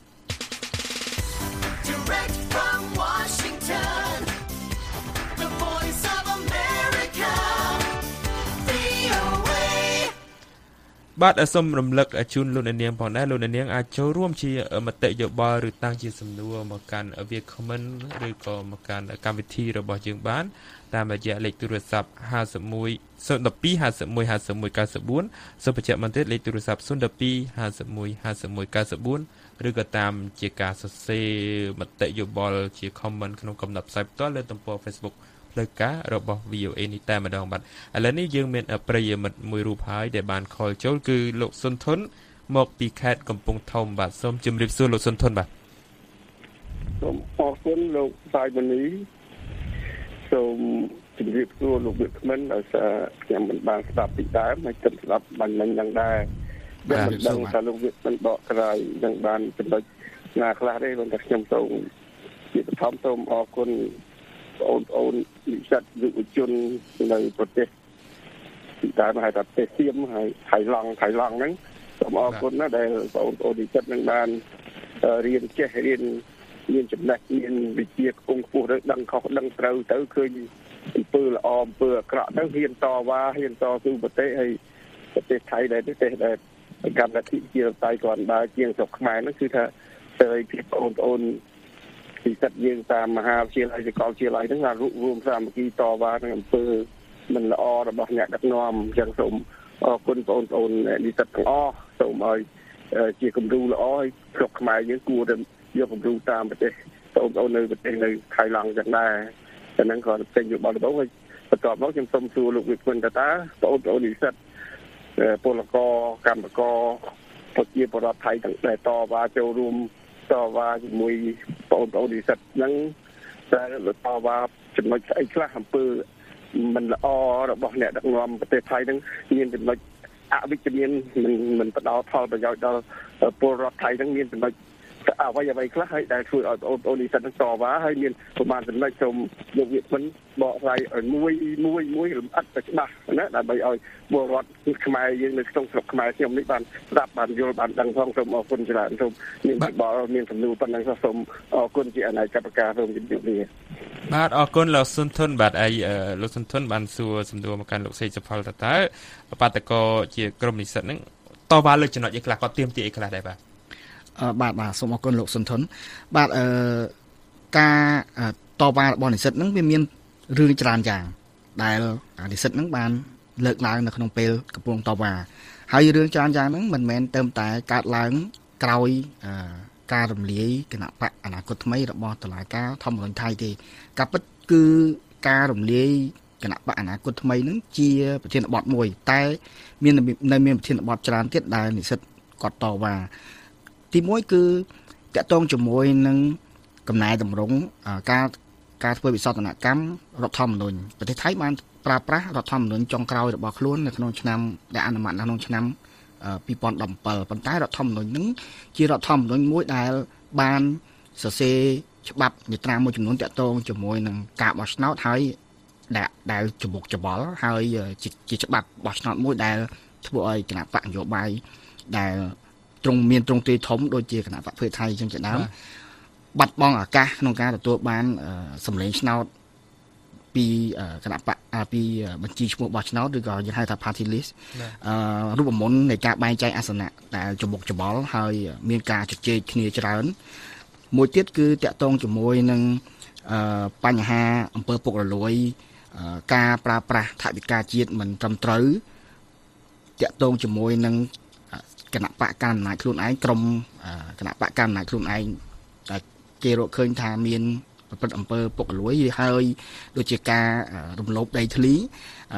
បាទសូមរំលឹកជូនលោកអ្នកនាងផងដែរលោកអ្នកនាងអាចចូលរួមជាមតិយោបល់ឬតាំងជាសំណួរមកកាន់វា comment ឬក៏មកកាន់កម្មវិធីរបស់យើងបានតាមរយៈលេខទូរស័ព្ទห้าสิบเอ็ด ศูนย์ หนึ่ง สอง ห้า หนึ่ง ห้า หนึ่ง เก้า ศูนย์សូមបញ្ជាក់បន្តិចលេខទូរស័ព្ទศูนย์ หนึ่ง สอง ห้า หนึ่ง ห้า หนึ่ง เก้า ศูนย์ឬក៏តាមជាការសរសេរមតិយោបល់ជា comment ក្នុងកំណត់ផ្សាយផ្ទាល់លើទំព័រ Facebookលើការរបស់ វី អូ เอ នេះតែម្ដងបាទឥឡូវនេះយើងមានប្រិយមិត្តមួយរូបហើយដែលបានខលចូលគឺលោកសុនធុនមកពីខេត្តកំពង់ធំបាទសូមជម្រាបសួរលោកសុនធុនបាទសូមអរគុណលោកសាយមនីសូមជម្រាបសួរលោកវិក្កាមិនដោយសារខ្ញុំមិនបានស្ដាប់ពីដើមហើយគិតស្ដាប់បាញ់មិញយ៉ាងដែរខ្ញុំមិនដឹងថាលោកវិក្កាមិនបកស្រាយយ៉ាងបានចំណុចណាខ្លះទេប៉ុន្តែខ្ញុំសូមជាបឋមសូមអរគុណបងប្អូននិស្សិតយុវជននៅប្រទេសពីដើមហៅថាប្រទេសសៀមហើយថៃឡង់ថៃឡង់ហ្នឹងសូមអរគុណណាស់ដែលបងប្អូននិស្សិតនឹងបានរៀនចេះរៀនមានចំណេះមានវិជ្ជាខ្ពង់ខ្ពស់ទៅដឹងខុសដឹងត្រូវទៅឃើញអំពើល្អអំពើអាក្រក់ទៅហ៊ានតវ៉ាហ៊ានតស៊ូប្រទេសហើយប្រទេសថៃដែលប្រទេសដែលកម្មវិធីជាតៃគាត់ដើរជាងស្រុកខ្មែរហ្នឹងគឺថាសេរីភាពបងប្អូននិស្សិតយើងតាមមហាវិទ្យាល័យសាកលវិទ្យាល័យហ្នឹងបានរួមសាមគ្គីតវ៉ានឹងអំពើមិនល្អរបស់អ្នកដឹកនាំអញ្ចឹងសូមអរគុណបងប្អូននិស្សិតទាំងអស់សូមឲ្យជាគំរូល្អឲ្យស្រុកខ្មែរយើងគួរតែយកគំរូតាមប្រទេសបងប្អូននៅប្រទេសនៅថៃឡង់ចឹងដែរតែហ្នឹងក៏ពេញយោបល់របស់ហើយបន្ទាប់មកខ្ញុំសូមសួរលោកវិក្កាមិនតើបងប្អូននិស្សិតពលករកម្មករប្រជាពលរដ្ឋថៃទាំងដែលតវ៉ាចូលរួមតវ៉ាជាមួយបងប្អូននិស្សិតហ្នឹងតែតវ៉ាចំណុចស្អីខ្លះអំពើមិនល្អរបស់អ្នកដឹកនាំប្រទេសថៃហ្នឹងមានចំណុចអវិជ្ជមានមិនមិនផ្ដល់ផលប្រយោជន៍ដល់ពលរដ្ឋថៃហ្នឹងមានចំណុចអ្វីអ្វីខ្លះហើយដែលធ្វើឲ្យបងប្អូននិស្សិតហ្នឹងតវ៉ាហើយមានប្រមាណចំណុចសូមលោកវិក្កាមិនបកស្រាយឲ្យមួយមួយមួយលម្អិតទៅច្បាស់ណាដើម្បីឲ្យពលរដ្ឋខ្មែរយើងនៅក្នុងស្រុកខ្មែរខ្ញុំនេះបានស្ដាប់បានយល់បានដឹងផងសូមអរគុណច្រើនសូមមានបបមានសំណួរប៉ុណ្ណឹងសូមអរគុណជាអនាគតការសូមជម្រាបលាបាទអរគុណលោកសុនធុនបាទអីលោកសុនធុនបានសួរសំណួរមកកាន់លោកសេកសុផលតើតើបាតកោជាក្រុមនិស្សិតហ្នឹងតវ៉ាលើចំណុចអីខ្លះគាត់ទៀមទាអីខ្លះដែរបាទអឺបាទបាទសូមអរគុណលោកសុនធុនបាទអឺការតវ៉ារបស់និស្សិតហ្នឹងវាមានរឿងច្រើនយ៉ាងដែលនិស្សិតហ្នឹងបានលើកឡើងនៅក្នុងពេលកំពុងតវ៉ាហើយរឿងច្រើនយ៉ាងហ្នឹងមិនមែនទៅតែកើតឡើងក្រោយអឺការរំលាយគណៈបកអនាគតថ្មីរបស់តុលាការធម្មរដ្ឋថៃទេការពិតគឺការរំលាយគណៈបកអនាគតថ្មីហ្នឹងជាប្រធានបទមួយតែមាននៅមានប្រធានបទច្រើនទៀតដែលនិស្សិតគាត់តវ៉ាទីមួយគឺតកតងជាមួយនឹងកំណែតម្រង់ការការធ្វើវិសោធនកម្មរដ្ឋធម្មនុញ្ញប្រទេសថៃបានប្រើប្រាស់រដ្ឋធម្មនុញ្ញចុងក្រោយរបស់ខ្លួននៅក្នុងឆ្នាំដែលអនុម័តនៅក្នុងឆ្នាំពីរពាន់ដប់ប្រាំbảyប៉ុន្តែរដ្ឋធម្មនុញ្ញហ្នឹងជារដ្ឋធម្មនុញ្ញមួយដែលបានសរសេរច្បាប់មាត្រាមួយចំនួនតកតងជាមួយនឹងការបោះឆ្នោតហើយដែលដែលច្បុកច្បល់ហើយជាច្បាប់បោះឆ្នោតមួយដែលធ្វើឲ្យគណៈបកនយោបាយដែលត្រង់មានត្រង់ទីធំដូចជាគណៈបកភឿថៃចឹងជាដើមបាត់បង់ឱកាសក្នុងការទទួលបានសម្លេងឆ្នោតពីគណៈបកពីបញ្ជីឈ្មោះបោះឆ្នោតឬក៏យើងហៅថា party list អឺរូបមន្តនៃការបែងចែកអាសនៈដែលច្បុកច្បល់ហើយមានការជជែកគ្នាច្រើនមួយទៀតគឺតាក់ទងជាមួយនឹងបញ្ហាអំពើពុករលួយការប្រើប្រាស់ថវិកាជាតិមិនត្រឹមត្រូវតាក់ទងជាមួយនឹងគណៈបកកណ្ដាលអំណាចខ្លួនឯងក្រុមគណៈបកកណ្ដាលអំណាចខ្លួនឯងតែគេរកឃើញថាមានប្រព្រឹត្តអំពើពុករលួយហើយដូចជាការរំលោភដីធ្លី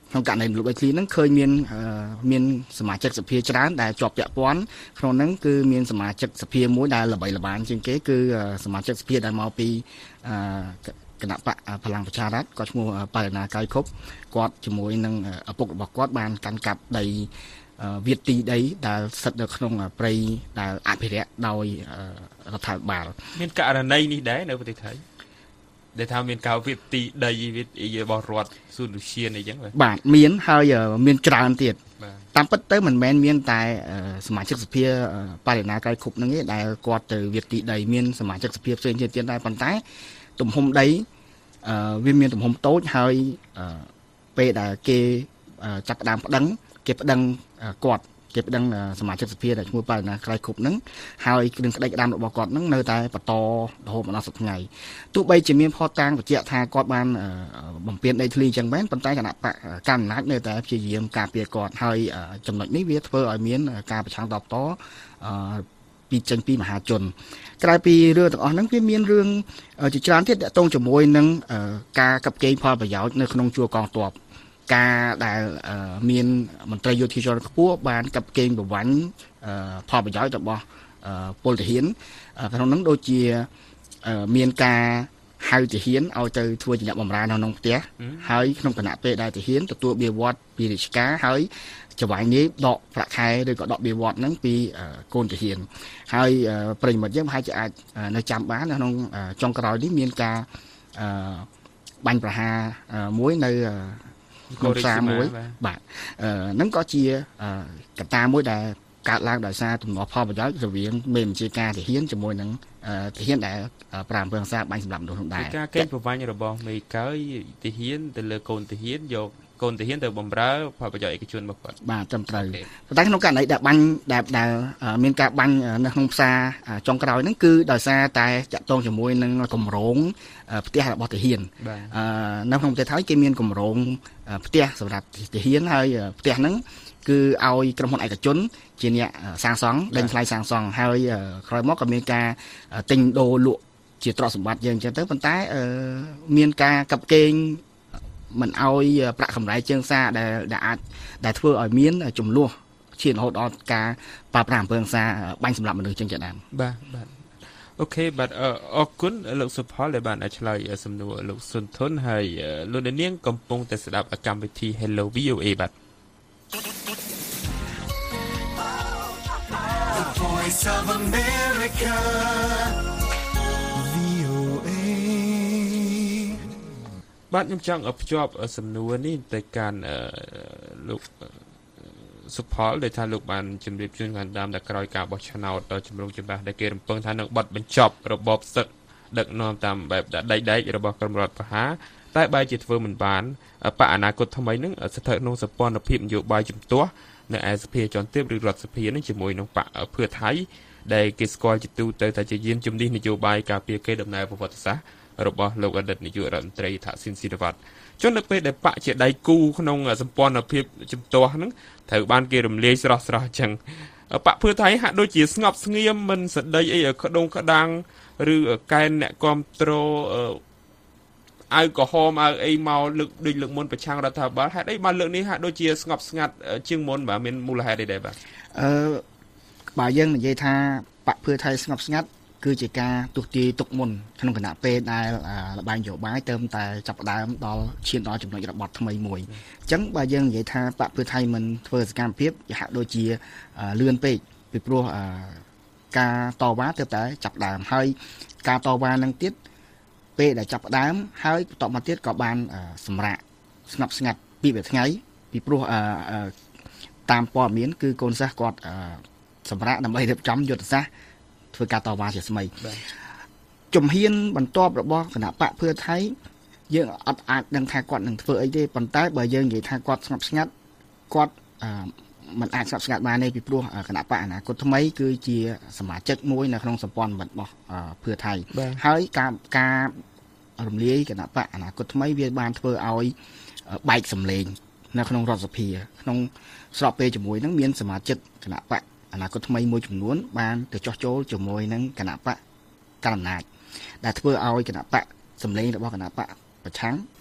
ក្នុងករណីលោកបៃឃ្លីហ្នឹងឃើញមានមានសមាជិកសភាច្រើនដែលជាប់ពាក់ព័ន្ធក្នុងហ្នឹងគឺមានសមាជិកសភាមួយដែលល្បីល្បាញជាងគេគឺសមាជិកសភាដែលមកពីគណៈបកพลังប្រជារដ្ឋគាត់ឈ្មោះបរិណាកៃខុបគាត់ជាមួយនឹងឪពុករបស់គាត់បានកាន់កាប់ដីវាលទីដីដែលស្ថិតនៅក្នុងព្រៃដែលអភិរក្សដោយរដ្ឋាភិបាលមានករណីនេះដែរនៅប្រទេសថៃដែលថាមានការវិទីដីវិទីរបស់រដ្ឋស៊ូលូសៀនអីចឹងបាទមានហើយមានច្រើនទៀតតាមពិតទៅមិនមែនមានតែសមាជិកសភាបរិណាកៃខុបហ្នឹងទេដែលគាត់ទៅវិទីដីមានសមាជិកសភាផ្សេងទៀតដែរប៉ុន្តែទំហំដីវាមានទំហំតូចហើយពេលដែលគេចាប់ផ្ដើមប្តឹងគេប្តឹងគាត់គេប្តឹងសមាជិកសភាដែលឈ្មោះបរិណាក្រៃខុបហ្នឹងហើយគ្រឿងក្តីក្តាមរបស់គាត់ហ្នឹងនៅតែបន្តរហូតមកដល់សប្តាហ៍ថ្ងៃទោះបីជាមានផតតាំងបញ្ជាក់ថាគាត់បានបំពេញដីធ្លីអញ្ចឹងមែនប៉ុន្តែគណៈបកកណ្ដាលអំណាចនៅតែព្យាយាមការពារគាត់ហើយចំណុចនេះវាធ្វើឲ្យមានការប្រឆាំងតបតពីចេញពីមហាជនក្រៅពីរឿងទាំងអស់ហ្នឹងវាមានរឿងជាច្រើនទៀតទាក់ទងជាមួយនឹងការកាប់កេងផលប្រយោជន៍នៅក្នុងជួរកងទ័ពការដែលមានមន្ត្រីយោធាជាន់ខ្ពស់បានកាប់កេងប្រវ័ញ្ចផលប្រយោជន៍របស់ពលទាហានក្នុងនោះដូចជាមានការហៅទាហានឲ្យទៅធ្វើជាអ្នកបម្រើនៅក្នុងផ្ទះហើយក្នុងគណៈពេលដែលទាហានទទួលបៀវត្សពីរាជការហើយចង្វាយនេះដកប្រាក់ខែឬក៏ដកបៀវត្សហ្នឹងពីកូនទាហានហើយប្រិយមិត្តយើងប្រហែលជាអាចនៅចាំបាននៅក្នុងចុងក្រោយនេះមានការបាញ់ប្រហារមួយនៅក្នុងផ្សារមួយបាទហ្នឹងក៏ជាកត្តាមួយដែលកើតឡើងដោយសារទំនាស់ផលប្រយោជន៍រវាងមេបញ្ជាការទាហានជាមួយនឹងទាហានដែលប្រាំអំពើហិង្សាបាញ់សម្លាប់មនុស្សនោះដែរការកេងប្រវ័ញ្ចរបស់មេកើយទាហានទៅលើកូនទាហានយកកូនទាហានទៅបម្រើផលប្រយោជន៍ឯកជនរបស់គាត់បាទត្រឹមត្រូវប៉ុន្តែក្នុងករណីដែលបាញ់ដែលដែលមានការបាញ់នៅក្នុងផ្សារចុងក្រោយហ្នឹងគឺដោយសារតែចាក់តងជាមួយនឹងគម្រោងផ្ទះរបស់ទាហាននៅក្នុងប្រទេសថៃគេមានគម្រោងផ្ទះសម្រាប់ទាហានហើយផ្ទះហ្នឹងគឺឲ្យក្រុមហ៊ុនឯកជនជាអ្នកសាងសង់ដេញថ្លៃសាងសង់ហើយក្រោយមកក៏មានការទិញដូរលក់ជាទ្រព្យសម្បត្តិយើងអញ្ចឹងទៅប៉ុន្តែមានការកាប់កេងមិនឲ្យប្រាក់កម្រៃជើងសារដែលដែលអាចដែលធ្វើឲ្យមានចំនួនឈានរហូតដល់ការប្រើប្រាស់អំពើហិង្សាបាញ់សម្លាប់មនុស្សចឹងជាដើមបាទបាទអូខេបាទអរគុណលោកសុផលដែលបានឆ្លើយសំណួរលោកសុនធុនហើយលោកនាងកំពុងតែស្ដាប់កម្មវិធី Hello វី អូ เอ បាទ The Voice of America វី អូ เอបាទខ្ញុំចង់ភ្ជាប់សំណួរនេះទៅកាន់លោកសុផលដែលថាលោកបានជម្រាបជូនខាងដើមតែក្រោយការបោះឆ្នោតដល់ជំរងច្បាស់ដែលគេរំពឹងថានឹងបិទបញ្ចប់របបសឹកដឹកនាំតាមបែបដែកដែករបស់ក្រុមរដ្ឋប្រហារតែបែរជាធ្វើមិនបានបកអនាគតថ្មីនឹងស្ថិតក្នុងសម្ព័ន្ធភាពនយោបាយជំទាស់នៅឯសភាជាន់ទាបឬរដ្ឋសភានឹងជាមួយនឹងបកភឿថៃដែលគេស្គាល់ជាទូទៅថាជាយានជំនិះនយោបាយការពារគេដំណើរប្រវត្តិសាស្ត្ររបស់លោកអតីតនាយករដ្ឋមន្ត្រីថាស៊ីនស៊ីរវ៉ាត់ចុះនៅពេលដែលបកជាដៃគូក្នុងសម្ព័ន្ធភាពជំទាស់ហ្នឹងត្រូវបានគេរំលាយស្រស់ស្រស់អញ្ចឹងបកភឿថៃហាក់ដូចជាស្ងប់ស្ងៀមមិនស្ដីអីក្តងក្តាំងឬកែនអ្នកគ្រប់គ្រងអៅក្រហមអៅអីមកលើកដូចលើកមុនប្រឆាំងរដ្ឋាភិបាលហេតុអីបានលើកនេះហាក់ដូចជាស្ងប់ស្ងាត់ជាងមុនបាទមានមូលហេតុអីដែរបាទអឺបើយើងនិយាយថាបកភឿថៃស្ងប់ស្ងាត់គឺជាការទុះទាយទុកមុនក្នុងគណៈពេលដែលលបែងនយោបាយទៅតែចាប់ផ្ដើមដល់ឈានដល់ចំណុចរបត់ថ្មីមួយអញ្ចឹងបើយើងនិយាយថាបកភឿថៃមិនធ្វើសកម្មភាពហាក់ដូចជាលឿនពេកពីព្រោះការតវ៉ាទើបតែចាប់ផ្ដើមហើយការតវ៉ានឹងទៀតពេលដែលចាប់ផ្ដើមហើយបន្តមកទៀតក៏បានសម្រាកស្ងប់ស្ងាត់ពីមួយថ្ងៃពីព្រោះតាមព័ត៌មានគឺកូនសិស្សគាត់សម្រាកដើម្បីរៀបចំយុទ្ធសាស្ត្រធ្វើការតវ៉ាជាថ្មីជំហានបន្ទាប់របស់គណៈបកភឿថៃយើងអត់អាចដឹងថាគាត់នឹងធ្វើអីទេប៉ុន្តែបើយើងនិយាយថាគាត់ស្ងប់ស្ងាត់គាត់មិនអាចស្ងប់ស្ងាត់បានទេពីព្រោះគណៈបកអនាគតថ្មីគឺជាសមាជិកមួយនៅក្នុងសម្ព័ន្ធមិត្តរបស់ភឿថៃហើយការការរំលាយគណៈបកអនាគតថ្មីវាបានធ្វើឲ្យបែកសម្លេងនៅក្នុងរដ្ឋសភាក្នុងស្របពេលជាមួយនឹងមានសមាជិកគណៈបកអនាគតថ្មីមួយចំនួនបានទៅចោះចូលជាមួយនឹងគណៈបកកណ្ដាលអំណាចដែលធ្វើឲ្យគណៈបកសម្លេងរបស់គណៈបកប្រឆាំង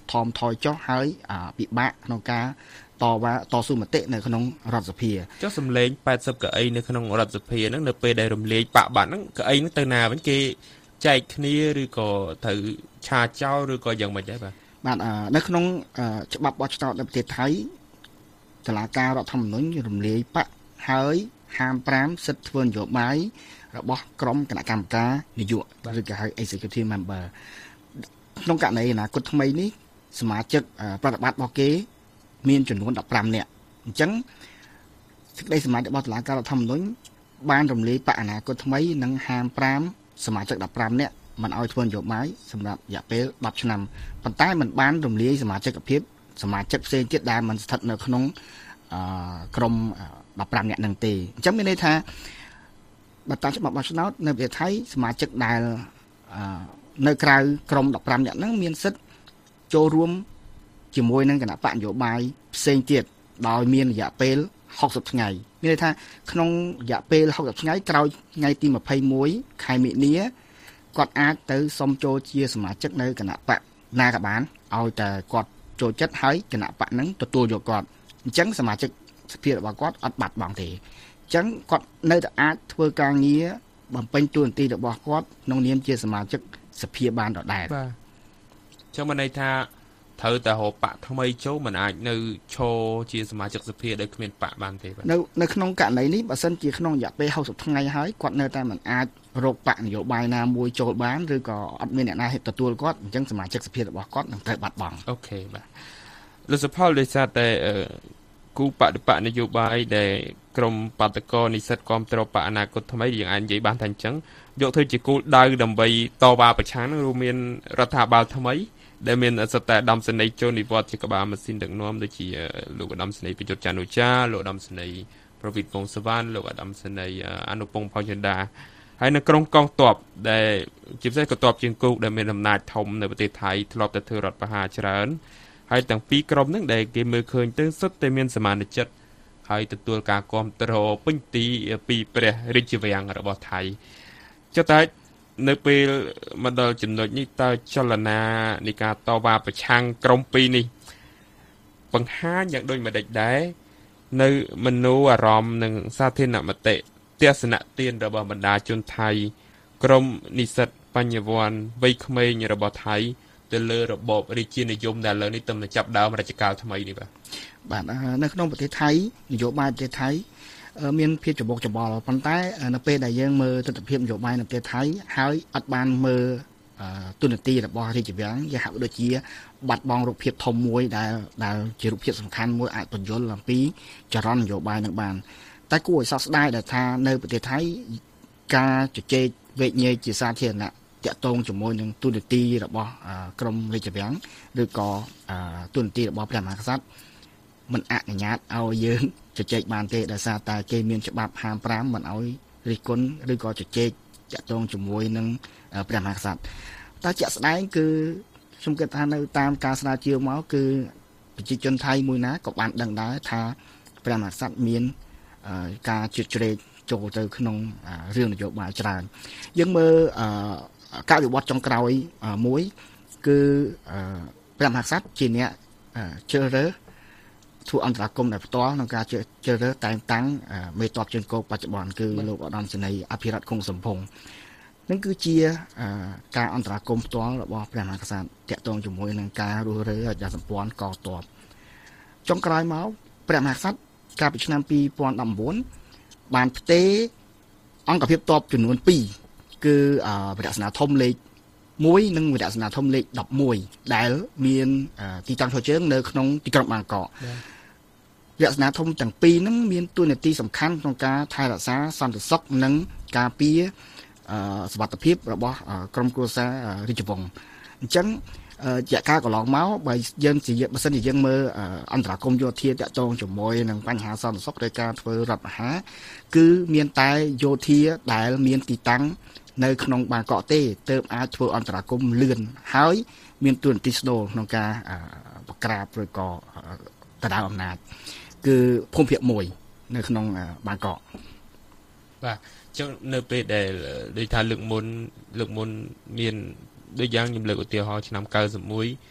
ថមថយចុះហើយពិបាកក្នុងការតវ៉ាតស៊ូមតិនៅក្នុងរដ្ឋសភាចុះសម្លេងแปดสิบកៅអីនៅក្នុងរដ្ឋសភាហ្នឹងនៅពេលដែលរំលាយបកបាត់ហ្នឹងកៅអីហ្នឹងទៅណាវិញគេចែកគ្នាឬក៏ត្រូវឆាចោលឬក៏យ៉ាងម៉េចដែរបាទបាទនៅក្នុងច្បាប់បោះឆ្នោតនៅប្រទេសថៃតុលាការរដ្ឋធម្មនុញ្ញរំលាយបកហើយហាមប្រាមសិទ្ធិធ្វើនយោបាយរបស់ក្រុមគណៈកម្មការនយោបាយឬក៏ហៅ executive member ក្នុងករណីអនាគតថ្មីនេះសមាជិកប្រតិបត្តិរបស់គេមានចំនួនដប់ប្រាំនាក់អញ្ចឹងសេចក្តីសម្រេចរបស់តុលាការរដ្ឋធម្មនុញ្ញបានរំលាយបកអនាគតថ្មីនិងហាមប្រាមសមាជិកដប់ប្រាំនាក់មិនឲ្យធ្វើនយោបាយសម្រាប់រយៈពេលដប់ឆ្នាំប៉ុន្តែมันបានរំលាយសមាជិកភាពសមាជិកផ្សេងទៀតដែលមិនស្ថិតនៅក្នុងក្រុមដប់ប្រាំនាក់នឹងទេអញ្ចឹងមានន័យថាបើតាមច្បាប់បោះឆ្នោតនៅប្រទេសថៃសមាជិកដែលនៅក្រៅក្រុមដប់ប្រាំនាក់ហ្នឹងមានសិទ្ធិចូលរួមជាមួយនឹងគណៈបកនយោបាយផ្សេងទៀតដោយមានរយៈពេលហុកសិបថ្ងៃមានន័យថាក្នុងរយៈពេលហុកសិបថ្ងៃក្រោយថ្ងៃទីម្ភៃមួយខែមិនិនាគាត់អាចទៅសុំចូលជាសមាជិកនៅគណៈបកណាក៏បានឲ្យតែគាត់ចូលចិត្តហើយគណៈបកហ្នឹងទទួលយកគាត់អញ្ចឹងសមាជិកសភារបស់គាត់អត់បាត់បង់ទេអញ្ចឹងគាត់នៅតែអាចធ្វើការងារបំពេញតួនាទីរបស់គាត់ក្នុងនាមជាសមាជិកសភាបានដដែលបាទចឹងមានន័យថាត្រូវតែរកបកថ្មីចូលមិនអាចនៅឈរជាសមាជិកសភាដោយគ្មានបកបានទេបាទនៅនៅក្នុងករណីនេះបើសិនជាក្នុងរយៈពេលហុកសិបថ្ងៃហើយគាត់នៅតែមិនអាចរកបកនយោបាយណាមួយចូលបានឬក៏អត់មានអ្នកណាទទួលគាត់អញ្ចឹងសមាជិកសភារបស់គាត់នឹងត្រូវបាត់បង់អូខេបាទលោកសុផលដោយសារតែគូបដិបកនយោបាយដែលក្រមបាតកោនិស្សិតគាំទ្របកអនាគតថ្មីយើងអាចនិយាយបានថាអញ្ចឹងយកធ្វើជាគោលដៅដើម្បីតវ៉ាប្រឆាំងនឹងរួមមានរដ្ឋាភិបាលថ្មីដែលមានសត្វតែឧត្តមសេនីយ៍ចូលនិវត្តន៍ជាក្បាលម៉ាស៊ីនដឹកនាំដូចជាលោកឧត្តមសេនីយ៍ប្រយុទ្ធច័ន្ទឧចាលោកឧត្តមសេនីយ៍ប្រវិតពងសវណ្ណលោកឧត្តមសេនីយ៍អនុពងផៅចិន្តាហើយនៅក្រុងកងទ័ពដែលជាពិសេសកងទ័ពជើងគោកដែលមានអំណាចធំនៅប្រទេសថៃធ្លាប់តែធ្វើរដ្ឋប្រហារច្រើនហើយទាំងពីរក្រុមហ្នឹងដែលគេមើលឃើញទៅសុទ្ធតែមានសមានចិត្តហើយទទួលការគ្រប់គ្រងពេញទីពីព្រះរាជវាំងរបស់ថៃចុះតែនៅពេលមកដល់ចំណុចនេះតើចលនានៃការតវ៉ាប្រឆាំងក្រុមពីរនេះបង្ហាញយ៉ាងដូចម្ដេចដែរនៅមនោអារម្មណ៍និងសាធារណមតិទស្សនៈទានរបស់បណ្ដាជនថៃក្រុមនិស្សិតបញ្ញវន្តវ័យក្មេងរបស់ថៃទៅលើរបបរាជានិយមដែលឥឡូវនេះទំនចាប់ដើមរជ្ជកាលថ្មីនេះបាទបាទនៅក្នុងប្រទេសថៃនយោបាយប្រទេសថៃមានភាពច្របូកច្របល់ប៉ុន្តែនៅពេលដែលយើងមើលទស្សនវិជ្ជានយោបាយនៅប្រទេសថៃហើយអត់បានមើលទូនាទីរបស់រាជវាំងវាហាក់ដូចជាបាត់បង់រូបភាពធំមួយដែលដែលជារូបភាពសំខាន់មួយអាចបញ្យល់អំពីចរន្តនយោបាយនឹងបានតែគួរឲ្យសោកស្ដាយដែលថានៅប្រទេសថៃការជជែកវែកញែកជាសាធារណៈតាក់ទងជាមួយនឹងទូនាទីរបស់ក្រមរាជវាំងឬក៏ទូនាទីរបស់ព្រះមហាក្សត្រមិនអនុញ្ញាតឲ្យយើងជជែកបានទេដោយសារតែគេមានច្បាប់ហាមប្រាមមិនឲ្យរិះគន់ឬក៏ជជែកតាក់ទងជាមួយនឹងព្រះមហាក្សត្រតែជាក់ស្ដែងគឺខ្ញុំគិតថានៅតាមការស្រាវជ្រាវមកគឺប្រជាជនថៃមួយណាក៏បានដឹងដែរថាព្រះមហាក្សត្រមានការជ្រៀតជ្រែកចូលទៅក្នុងរឿងនយោបាយច្រើនយើងមើលការវិវត្តចុងក្រោយមួយគឺព្រះមហាក្សត្រជាអ្នកជ្រើសរើសធ្វើអន្តរាគមន៍ដោយផ្ទាល់ក្នុងការជ្រើសរើសតែងតាំងមេតបជើងគោកបច្ចុប្បន្នគឺលោកឧត្តមសេនីយ៍អភិរតគង់សំភងនឹងគឺជាការអន្តរាគមន៍ផ្ទាល់របស់ព្រះមហាក្សត្រតាក់ទងជាមួយនឹងការរស់រើអាជ្ញាសម្ព័ន្ធកងទ័ពចុងក្រោយមកព្រះមហាក្សត្រកាលពីឆ្នាំពីរពាន់ដប់ប្រាំបួនបានផ្ទេរអង្គភាពទ័ពចំនួនពីរគឺវិរៈសេនាធំលេខមួយនិងវិរៈសេនាធំលេខដប់មួយដែលមានទីតាំងធ្វើជើងនៅក្នុងទីក្រុងបាងកកវិរៈសេនាធំទាំងពីរហ្នឹងមានតួនាទីសំខាន់ក្នុងការថែរក្សាសន្តិសុខនិងការពារសុវត្ថិភាពរបស់ក្រុមគ្រួសាររាជវង្សអញ្ចឹងជាការកន្លងមកបើយើងជាបើសិនជាយើងមើលអន្តរាគមន៍យោធាតាក់ទងជាមួយនឹងបញ្ហាសន្តិសុខដោយការធ្វើរដ្ឋប្រហារគឺមានតែយោធាដែលមានទីតាំងនៅក្នុងបាងកកទេទើបអាចធ្វើអន្តរាគមន៍លឿនហើយមានទួនាទីស្នូលក្នុងការបក្រាបឬក៏ដណ្ដើមអំណាចគឺភូមិភាគមួយនៅក្នុងបាងកកបាទចឹងនៅពេលដែលដូចថាលើកមុនលើកមុនមានដូចយ៉ាងខ្ញុំលើកឧទាហរណ៍ឆ្នាំ៩១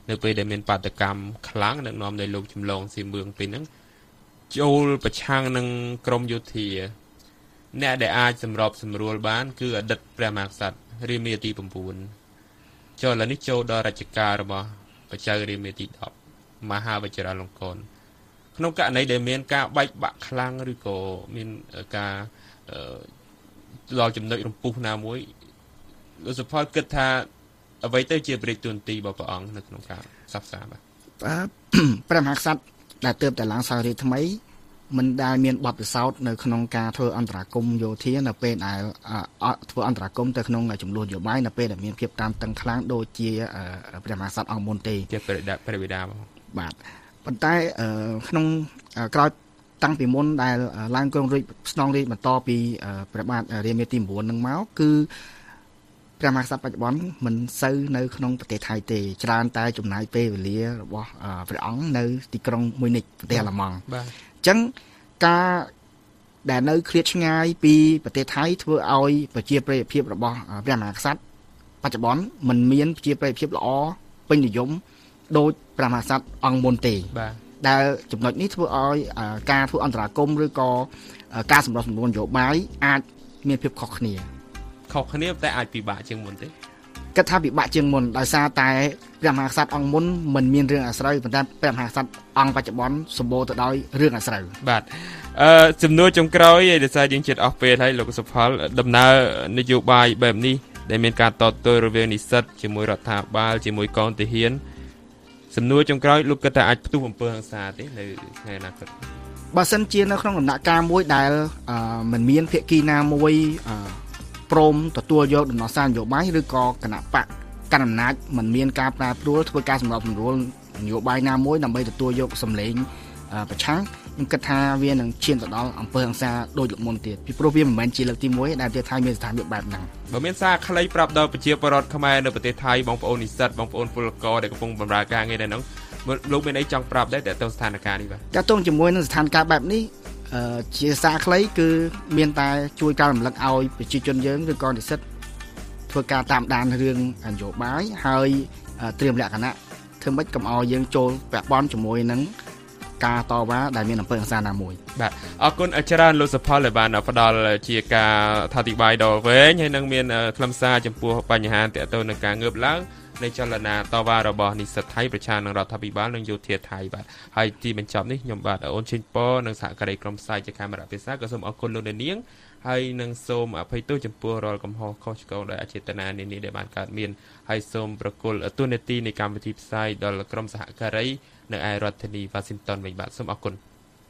នៅពេលដែលមានបាតកម្មខ្លាំងដឹកនាំដោយលោកចម្លងសៀមមឿងពេលហ្នឹងចូលប្រឆាំងនឹងក្រមយោធាអ្នកដែលអាចសម្របសម្រួលបានគឺអតីតព្រះមហាក្សត្ររាមាទី9ចូលឥឡូវនេះចូលដល់រជ្ជកាលរបស់ព្រះចៅរាមាទីដប់មហាវជ្រាលង្កនក្នុងករណីដែលមានការបែកបាក់ខ្លាំងឬក៏មានការដល់ចំណុចរំពុះណាមួយលោកសុផលគិតថាអ្វីទៅជាព្រះរាជទូនទីរបស់ព្រះអង្គនៅក្នុងការផ្សព្វផ្សាយបាទព្រះមហាក្សត្រដែលទើបតែឡើងសោយរាជថ្មីមិនដែលមានបទពិសោធន៍នៅក្នុងការធ្វើអន្តរាគមន៍យោធានៅពេលដែលធ្វើអន្តរាគមន៍ទៅក្នុងចំនួននយោបាយនៅពេលដែលមានភាពតានតឹងខ្លាំងដូចជាព្រះមហាក្សត្រអង្គមុនទេជាព្រះព្រះបិតាបាទប៉ុន្តែក្នុងក្រោយតាំងពីមុនដែលឡើងគ្រងរាជស្នងរាជបន្តពីព្រះបាទរាមាទី9នឹងមកគឺព្រះមហាក្សត្របច្ចុប្បន្នមិនសូវនៅក្នុងប្រទេសថៃទេច្រើនតែចំណាយពេលវេលារបស់ព្រះអង្គនៅទីក្រុងមួយនិចប្រទេសអាល្លឺម៉ង់បាទអញ្ចឹងការដែលនៅឃ្លាតឆ្ងាយពីប្រទេសថៃធ្វើឲ្យប្រជាប្រិយភាពរបស់ព្រះមហាក្សត្របច្ចុប្បន្នមិនមានប្រជាប្រិយភាពល្អពេញនិយមដោយព្រះមហាក្សត្រអង្គមុនទេបាទដែលចំណុចនេះធ្វើឲ្យការធ្វើអន្តរាគមន៍ឬក៏ការសម្របសម្រួលនយោបាយអាចមានភាពខុសគ្នាខុសគ្នាតែអាចពិបាកជាងមុនទេគិតថាពិបាកជាងមុនដោយសារតែព្រះមហាក្សត្រអង្គមុនមិនមានរឿងអាស្រូវប៉ុន្តែព្រះមហាក្សត្រអង្គបច្ចុប្បន្នសម្បូរទៅដោយរឿងអាស្រូវបាទអឺចំនួនចុងក្រោយដោយសារយើងជិតអស់ពេលហើយលោកសុផលដំណើរនយោបាយបែបនេះដែលមានការតតទល់រវាងនិស្សិតជាមួយរដ្ឋាភិបាលជាមួយកងទាហានសំណួរចុងក្រោយលោកគិតថាអាចផ្ទុះអំពើហិង្សាទេនៅថ្ងៃអនាគតបើសិនជានៅក្នុងដំណាក់កាលមួយដែលមិនមានភាគីណាមួយព្រមទទួលយកដំណោះស្រាយនយោបាយឬក៏គណៈបកកណ្ដាលអំណាចមិនមានការប្រែប្រួលធ្វើការសម្របសម្រួលនយោបាយណាមួយដើម្បីទទួលយកសម្លេងប្រឆាំងខ្ញុំគិតថាវានឹងឈានទៅដល់អំពើហិង្សាដូចលើកមុនទៀតពីព្រោះវាមិនមែនជាលើកទី1ដែលប្រទេសថៃមានស្ថានភាពបែបហ្នឹងបើមានសារខ្លីប្រាប់ដល់ប្រជាពលរដ្ឋខ្មែរនៅប្រទេសថៃបងប្អូននិស្សិតបងប្អូនពលករដែលកំពុងបម្រើការងារនៅហ្នឹងលោកមានអីចង់ប្រាប់ដែរតើទៅស្ថានភាពនេះបាទតើតើជាមួយនឹងស្ថានភាពបែបនេះជាសារខ្លីគឺមានតែជួយការរំលឹកឲ្យប្រជាជនយើងឬក៏និស្សិតធ្វើការតាមដានរឿងនយោបាយហើយត្រៀមលក្ខណៈធ្វើម៉េចកុំឲ្យយើងចូលពាក់ព័ន្ធជាមួយនឹងការតវ៉ាដែលមានអំពើហិង្សាណាមួយបាទអរគុណច្រើនលោកសុផលដែលបានផ្ដល់ជាការអធិប្បាយដល់វែងហើយនឹងមានខ្លឹមសារចំពោះបញ្ហាទាក់ទងនឹងការងើបឡើងនៃចលនាតវ៉ារបស់និស្សិតថៃប្រឆាំងនឹងរដ្ឋាភិបាលនិងយោធាថៃបាទហើយទីបញ្ចប់នេះខ្ញុំបាទអូនឈិញប៉និងសហការីក្រុមផ្សាយជាកាមេរ៉ាភាសាក៏សូមអរគុណលោកនាងហើយនឹងសូមអភ័យទោសចំពោះរាល់កំហុសខុសឆ្គងដោយអចេតនានានាដែលបានកើតមានហើយសូមប្រគល់ទូនាទីនៃកម្មវិធីផ្សាយដល់ក្រុមសហការីនៅឯរដ្ឋធានី Washington វិញបាទសូមអរគុណ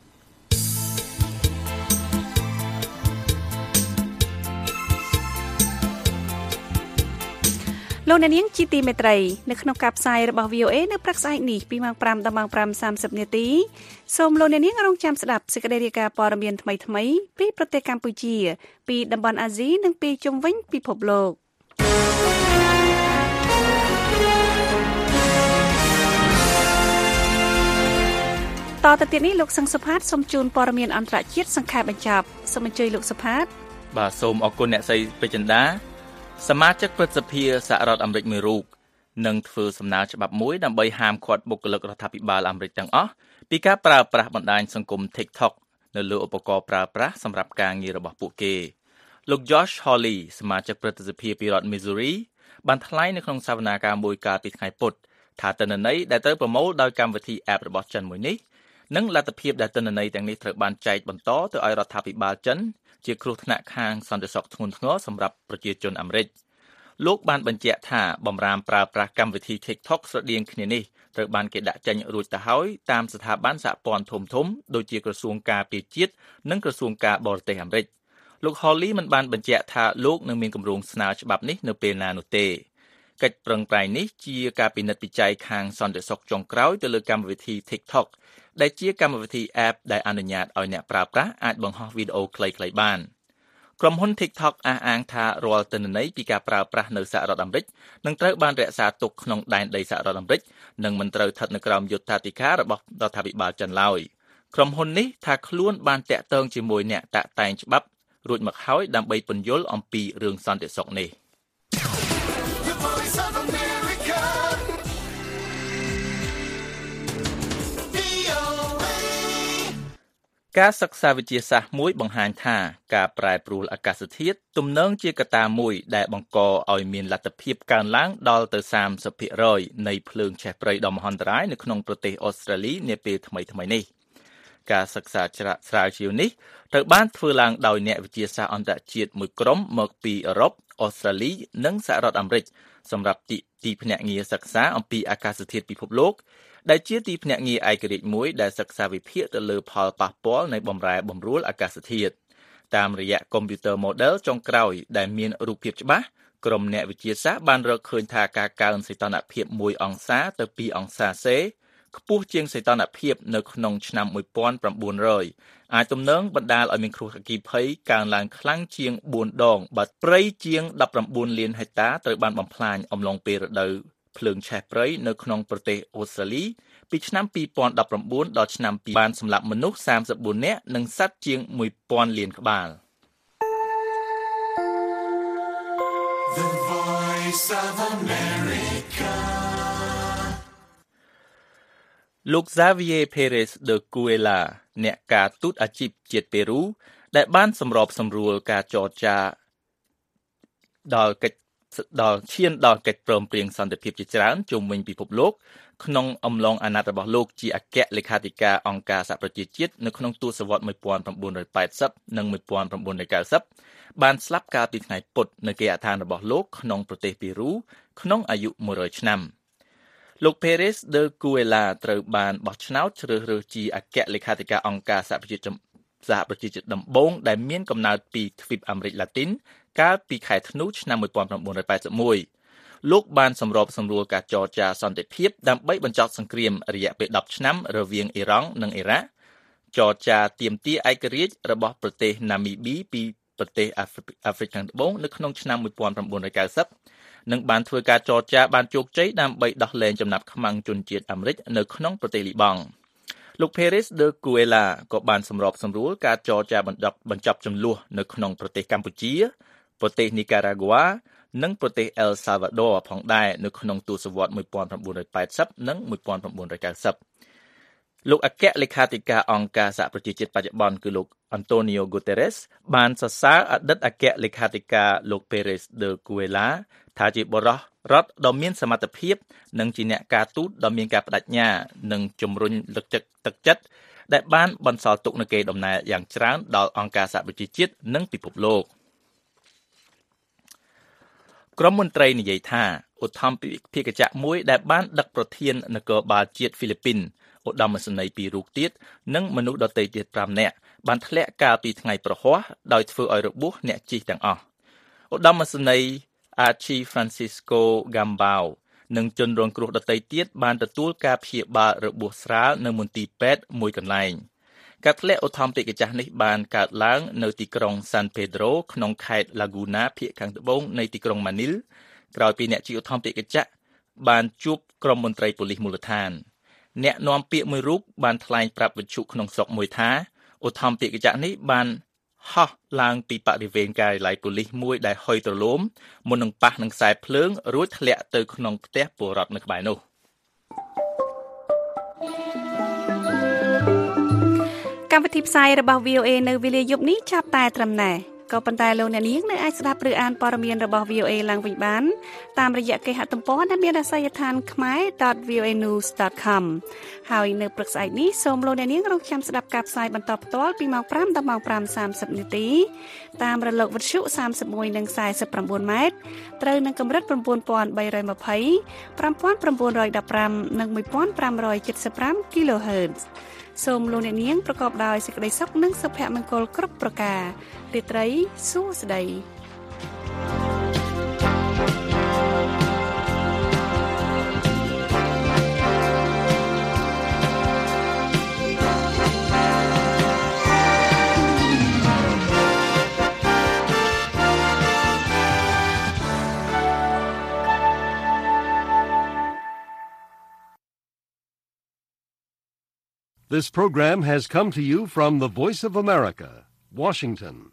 លោកអ្នកនាងជាទីមេត្រីនៅក្នុងការផ្សាយរបស់ វី អូ เอ នៅព្រឹកស្អែកនេះពីម៉ោងប្រាំដល់ម៉ោងប្រាំសាមសិបនាទីសូមលោកអ្នកនាងរងចាំស្ដាប់សេចក្តីរាយការណ៍ព័ត៌មានថ្មីៗពីប្រទេសកម្ពុជាពីតំបន់អាស៊ីនិងពីជុំវិញពិភពលោកតទៅទៀតនេះលោកសង្ឃសុផាតសូមជូនព័ត៌មានអន្តរជាតិសង្ខេបបញ្ចប់សូមអញ្ជើញលោកសុផាតបាទសូមអរគុណអ្នកស្រីពេជ្រចិន្តាសមាជិកព្រឹទ្ធសភាសហរដ្ឋអាមេរិកមួយរូបនឹងធ្វើសំណើច្បាប់មួយដើម្បីហាមឃាត់បុគ្គលិករដ្ឋាភិបាលអាមេរិកទាំងអស់ពីការប្រើប្រាស់បណ្ដាញសង្គម TikTok នៅលើឧបករណ៍ប្រើប្រាស់សម្រាប់ការងាររបស់ពួកគេលោក Josh Hawley សមាជិកព្រឹទ្ធសភាពីរដ្ឋ Missouri បានថ្លែងនៅក្នុងសវនាការមួយកាលពីថ្ងៃពុធថាទិន្នន័យដែលត្រូវប្រមូលដោយកម្មវិធី App របស់ចិនមួយនេះនិងលទ្ធភាពដែលទិន្នន័យទាំងនេះត្រូវបានចែកបន្តទៅឲ្យរដ្ឋាភិបាលចិនជាគ្រោះថ្នាក់ខាងសន្តិសុខធ្ងន់ធ្ងរសម្រាប់ប្រជាជនអាមេរិកលោកបានបញ្ជាក់ថាបម្រាមប្រើប្រាស់កម្មវិធី TikTok ស្រដៀងគ្នានេះត្រូវបានគេដាក់ចេញរួចទៅហើយតាមស្ថាប័នសហព័ន្ធធំៗដូចជាក្រសួងការពារជាតិនិងក្រសួងការបរទេសអាមេរិកលោក Hawley មិនបានបញ្ជាក់ថាលោកនឹងមានគម្រោងស្នើច្បាប់នេះនៅពេលណានោះទេកិច្ចប្រឹងប្រែងនេះជាការពិនិត្យវិจัยខាងសន្តិសុខចុងក្រោយទៅលើកម្មវិធី TikTok ដែលជាកម្មវិធី App ដែលអនុញ្ញាតឲ្យអ្នកប្រើប្រាស់អាចបង្ហោះវីដេអូខ្លីៗបានក្រុមហ៊ុន TikTok អះអាងថារាល់ទិន្នន័យពីការប្រើប្រាស់នៅសហរដ្ឋអាមេរិកនឹងត្រូវបានរក្សាទុកក្នុងដែនដីសហរដ្ឋអាមេរិកនិងមិនត្រូវស្ថិតនៅក្រោមយុត្តាធិការរបស់រដ្ឋាភិបាលចិនឡើយក្រុមហ៊ុននេះថាខ្លួនបានតាក់ទងជាមួយអ្នកតាក់តែងច្បាប់រួចមកហើយដើម្បីពន្យល់អំពីរឿងសន្តិសុខនេះការសិក្សាវិទ្យាសាស្ត្រមួយបង្ហាញថាការប្រែប្រួលអាកាសធាតុទំនងជាកត្តាមួយដែលបង្កឲ្យមានលទ្ធភាពកើនឡើងដល់ទៅ សាមសិបភាគរយ នៃភ្លើងឆេះព្រៃដ៏មហន្តរាយនៅក្នុងប្រទេសអូស្ត្រាលីនាពេលថ្មីៗនេះការសិក្សាស្រាវជ្រាវនេះត្រូវបានធ្វើឡើងដោយអ្នកវិទ្យាសាស្ត្រអន្តរជាតិមួយក្រុមមកពីអឺរ៉ុប អូស្ត្រាលី និងសហរដ្ឋអាមេរិកសម្រាប់ទីភ្នាក់ងារសិក្សាអំពីអាកាសធាតុពិភពលោកដែលជាទីភ្នាក់ងារឯករាជ្យមួយដែលសិក្សាវិភាគទៅលើផលប៉ះពាល់នៃបម្រែបម្រួលអាកាសធាតុតាមរយៈកុំព្យូទ័រ model ចុងក្រោយដែលមានរូបភាពច្បាស់ក្រុមអ្នកវិទ្យាសាស្ត្របានរកឃើញថាការកើនសីតុណ្ហភាពមួយអង្សាទៅពីរអង្សាសេខ្ពស់ជាងសីតុណ្ហភាពនៅក្នុងឆ្នាំmột nghìn chín trămអាចទំនងបណ្ដាលឲ្យមានគ្រោះអគ្គីភ័យកើនឡើងខ្លាំងជាងបួនដងបើព្រៃជាងដប់ប្រាំបួនលានហិកតាត្រូវបានបំផ្លាញអំឡុងពេលរដូវភ្លើងឆេះព្រៃនៅក្នុងប្រទេសអូស្ត្រាលីពីឆ្នាំពីរពាន់ដប់ប្រាំបួនដល់ឆ្នាំពីរបានសម្លាប់មនុស្សសាមសិបបួននាក់និងសត្វជាងមួយពាន់លានក្បាល The Voice of America លោក Xavier Perez de Cuellar អ្នកការទូតអាជីពជាតិពេរូដែលបានសម្របសម្រួលការចរចាដល់កិច្ចដល់ឈានដល់កិច្ចព្រមព្រៀងសន្តិភាពជាច្រើនជុំវិញពិភពលោកក្នុងអំឡុងអាណត្តិរបស់លោកជាអគ្គលេខាធិការអង្គការសហប្រជាជាតិនៅក្នុងទសវត្សរ៍một nghìn chín trămแปดสิบនិងmột nghìn chín trăm chín mươiបានស្លាប់កាលពីថ្ងៃពុធនៅគេហដ្ឋានរបស់លោកក្នុងប្រទេសពេរូក្នុងអាយុមួយរយឆ្នាំលោក Perez de Cuellar ត្រូវបានបោះឆ្នោតជ្រើសរើសជាអគ្គលេខាធិការអង្គការសហប្រជាជាតិសហប្រជាជាតិដំបូងដែលមានកំណើតពីទ្វីបអាមេរិកឡាទីនកាលពីខែធ្នូឆ្នាំmột nghìn chín trămแปดสิบเอ็ดលោកបានសម្របសម្រួលការចរចាសន្តិភាពដើម្បីបញ្ចប់សង្គ្រាមរយៈពេលដប់ឆ្នាំរវាងអ៊ីរ៉ង់និងអ៊ីរ៉ាក់ចរចាទាមទារឯករាជ្យរបស់ប្រទេសណាមីប៊ីពីប្រទេសអាហ្វ្រិកខាងត្បូងនៅក្នុងឆ្នាំmột nghìn chín trăm chín mươiនិងបានធ្វើការចរចាបានជោគជ័យដើម្បីដោះលែងចំណាប់ខ្មាំងជនជាតិអាមេរិកនៅក្នុងប្រទេសលីបង់លោក Perez de Cuellar ក៏បានសម្របសម្រួលការចរចាបញ្ចប់បញ្ចប់ចំនួននៅក្នុងប្រទេសកម្ពុជាប្រទេសនីការ៉ាហ្គួនិងប្រទេសអែលសាវ៉ាដ័រផងដែរនៅក្នុងទសវត្សរ៍một nghìn chín trămแปดสิบនិងmột nghìn chín trăm chín mươiលោកអគ្គលេខាធិការអង្គការសហប្រជាជាតិបច្ចុប្បន្នគឺលោក Antonio Guterres បានសរសើរអតីតអគ្គលេខាធិការលោក Perez de Cuellar ថាជាបរិះរដ្ឋដ៏មានសមត្ថភាពនិងជាអ្នកការទូតដ៏មានការបដិញ្ញានិងជំរុញលើកទឹកចិត្តដែលបានបន្សល់ទុកនូវកេរដំណែលយ៉ាងច្រើនដល់អង្គការសហប្រជាជាតិនិងពិភពលោកក្រុមមន្ត្រីនិយាយថាឧទ្ធម្ភាគចក្រមួយដែលបានដឹកប្រធាននគរបាលជាតិហ្វីលីពីនឧត្តមសេនីយ៍ពីររូបទៀតនិងមនុស្សដទៃទៀតប្រាំនាក់បានធ្លាក់កាលពីថ្ងៃប្រហ័សដោយធ្វើឲ្យរបួសអ្នកជិះទាំងអស់ឧត្តមសេនីយ៍ Archie Francisco Gambao និងជនរងគ្រោះដទៃទៀតបានទទួលការព្យាបាលរបួសស្រាលនៅមន្ទីរពេទ្យមួយកន្លែងការធ្លាក់ឧទ្ធម្ភាគចក្រនេះបានកើតឡើងនៅទីក្រុង San Pedro ក្នុងខេត្ត Laguna ភាគខាងត្បូងនៃទីក្រុង Manil ក្រោយពីអ្នកជិះឧទ្ធម្ភាគចក្របានជួបក្រុមមន្ត្រីប៉ូលីសមូលដ្ឋានអ្នកនាំពាក្យមួយរូបបានថ្លែងប្រាប់វិទ្យុក្នុងស្រុកមួយថាឧទ្ធម្ភាគចក្រនេះបានហោះឡើងពីបរិវេណការិយាល័យប៉ូលីសមួយដែលហុយទ្រលោមមុននឹងប៉ះនឹងខ្សែភ្លើងរួចធ្លាក់ទៅក្នុងផ្ទះពលរដ្ឋនៅក្បែរនោះកម្មវិធីផ្សាយរបស់ វី អូ เอ នៅវេលាយប់នេះចាប់តែត្រឹមណែក៏ប៉ុន្តែលោកអ្នកនាងនៅអាចស្ដាប់ឬអានព័ត៌មានរបស់ វី អូ เอ ឡើងវិញបានតាមរយៈគេហទំព័រដែលមានអាសយដ្ឋាន khmae dot v o a news dot com ហើយនៅព្រឹកស្អែកនេះសូមលោកអ្នកនាងរងចាំស្ដាប់ការផ្សាយបន្តផ្ទាល់ពីម៉ោង5ដល់ម៉ោង5:សាមសិបនាទីតាមរលកវិទ្យុសាមសិបមួយនិងសាយសិបប្រាំបួនម៉ែត្រត្រូវនឹងកម្រិត៩ពាន់បីរយម្ភៃ ប្រាំពាន់៩រយដប់ប្រាំនិងmột nghìn năm trăm七十ห้า kilohertzសូមលោកអ្នកនាងប្រកបដោយសេចក្តីសុខនិងសុភមង្គលគ្រប់ប្រការរាត្រីសួស្តី This program has come to you from the Voice of America, Washington.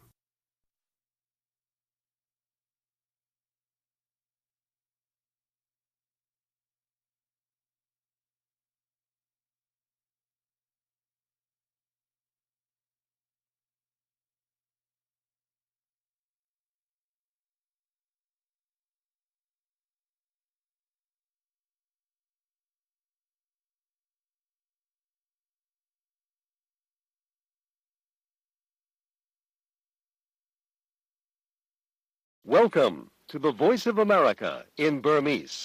Welcome to the Voice of America in Burmese.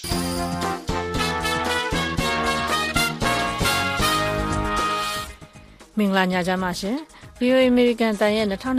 မင်္ဂလာညချမ်းပါရှင် ဗီ အို အေ American တန်ရဲ့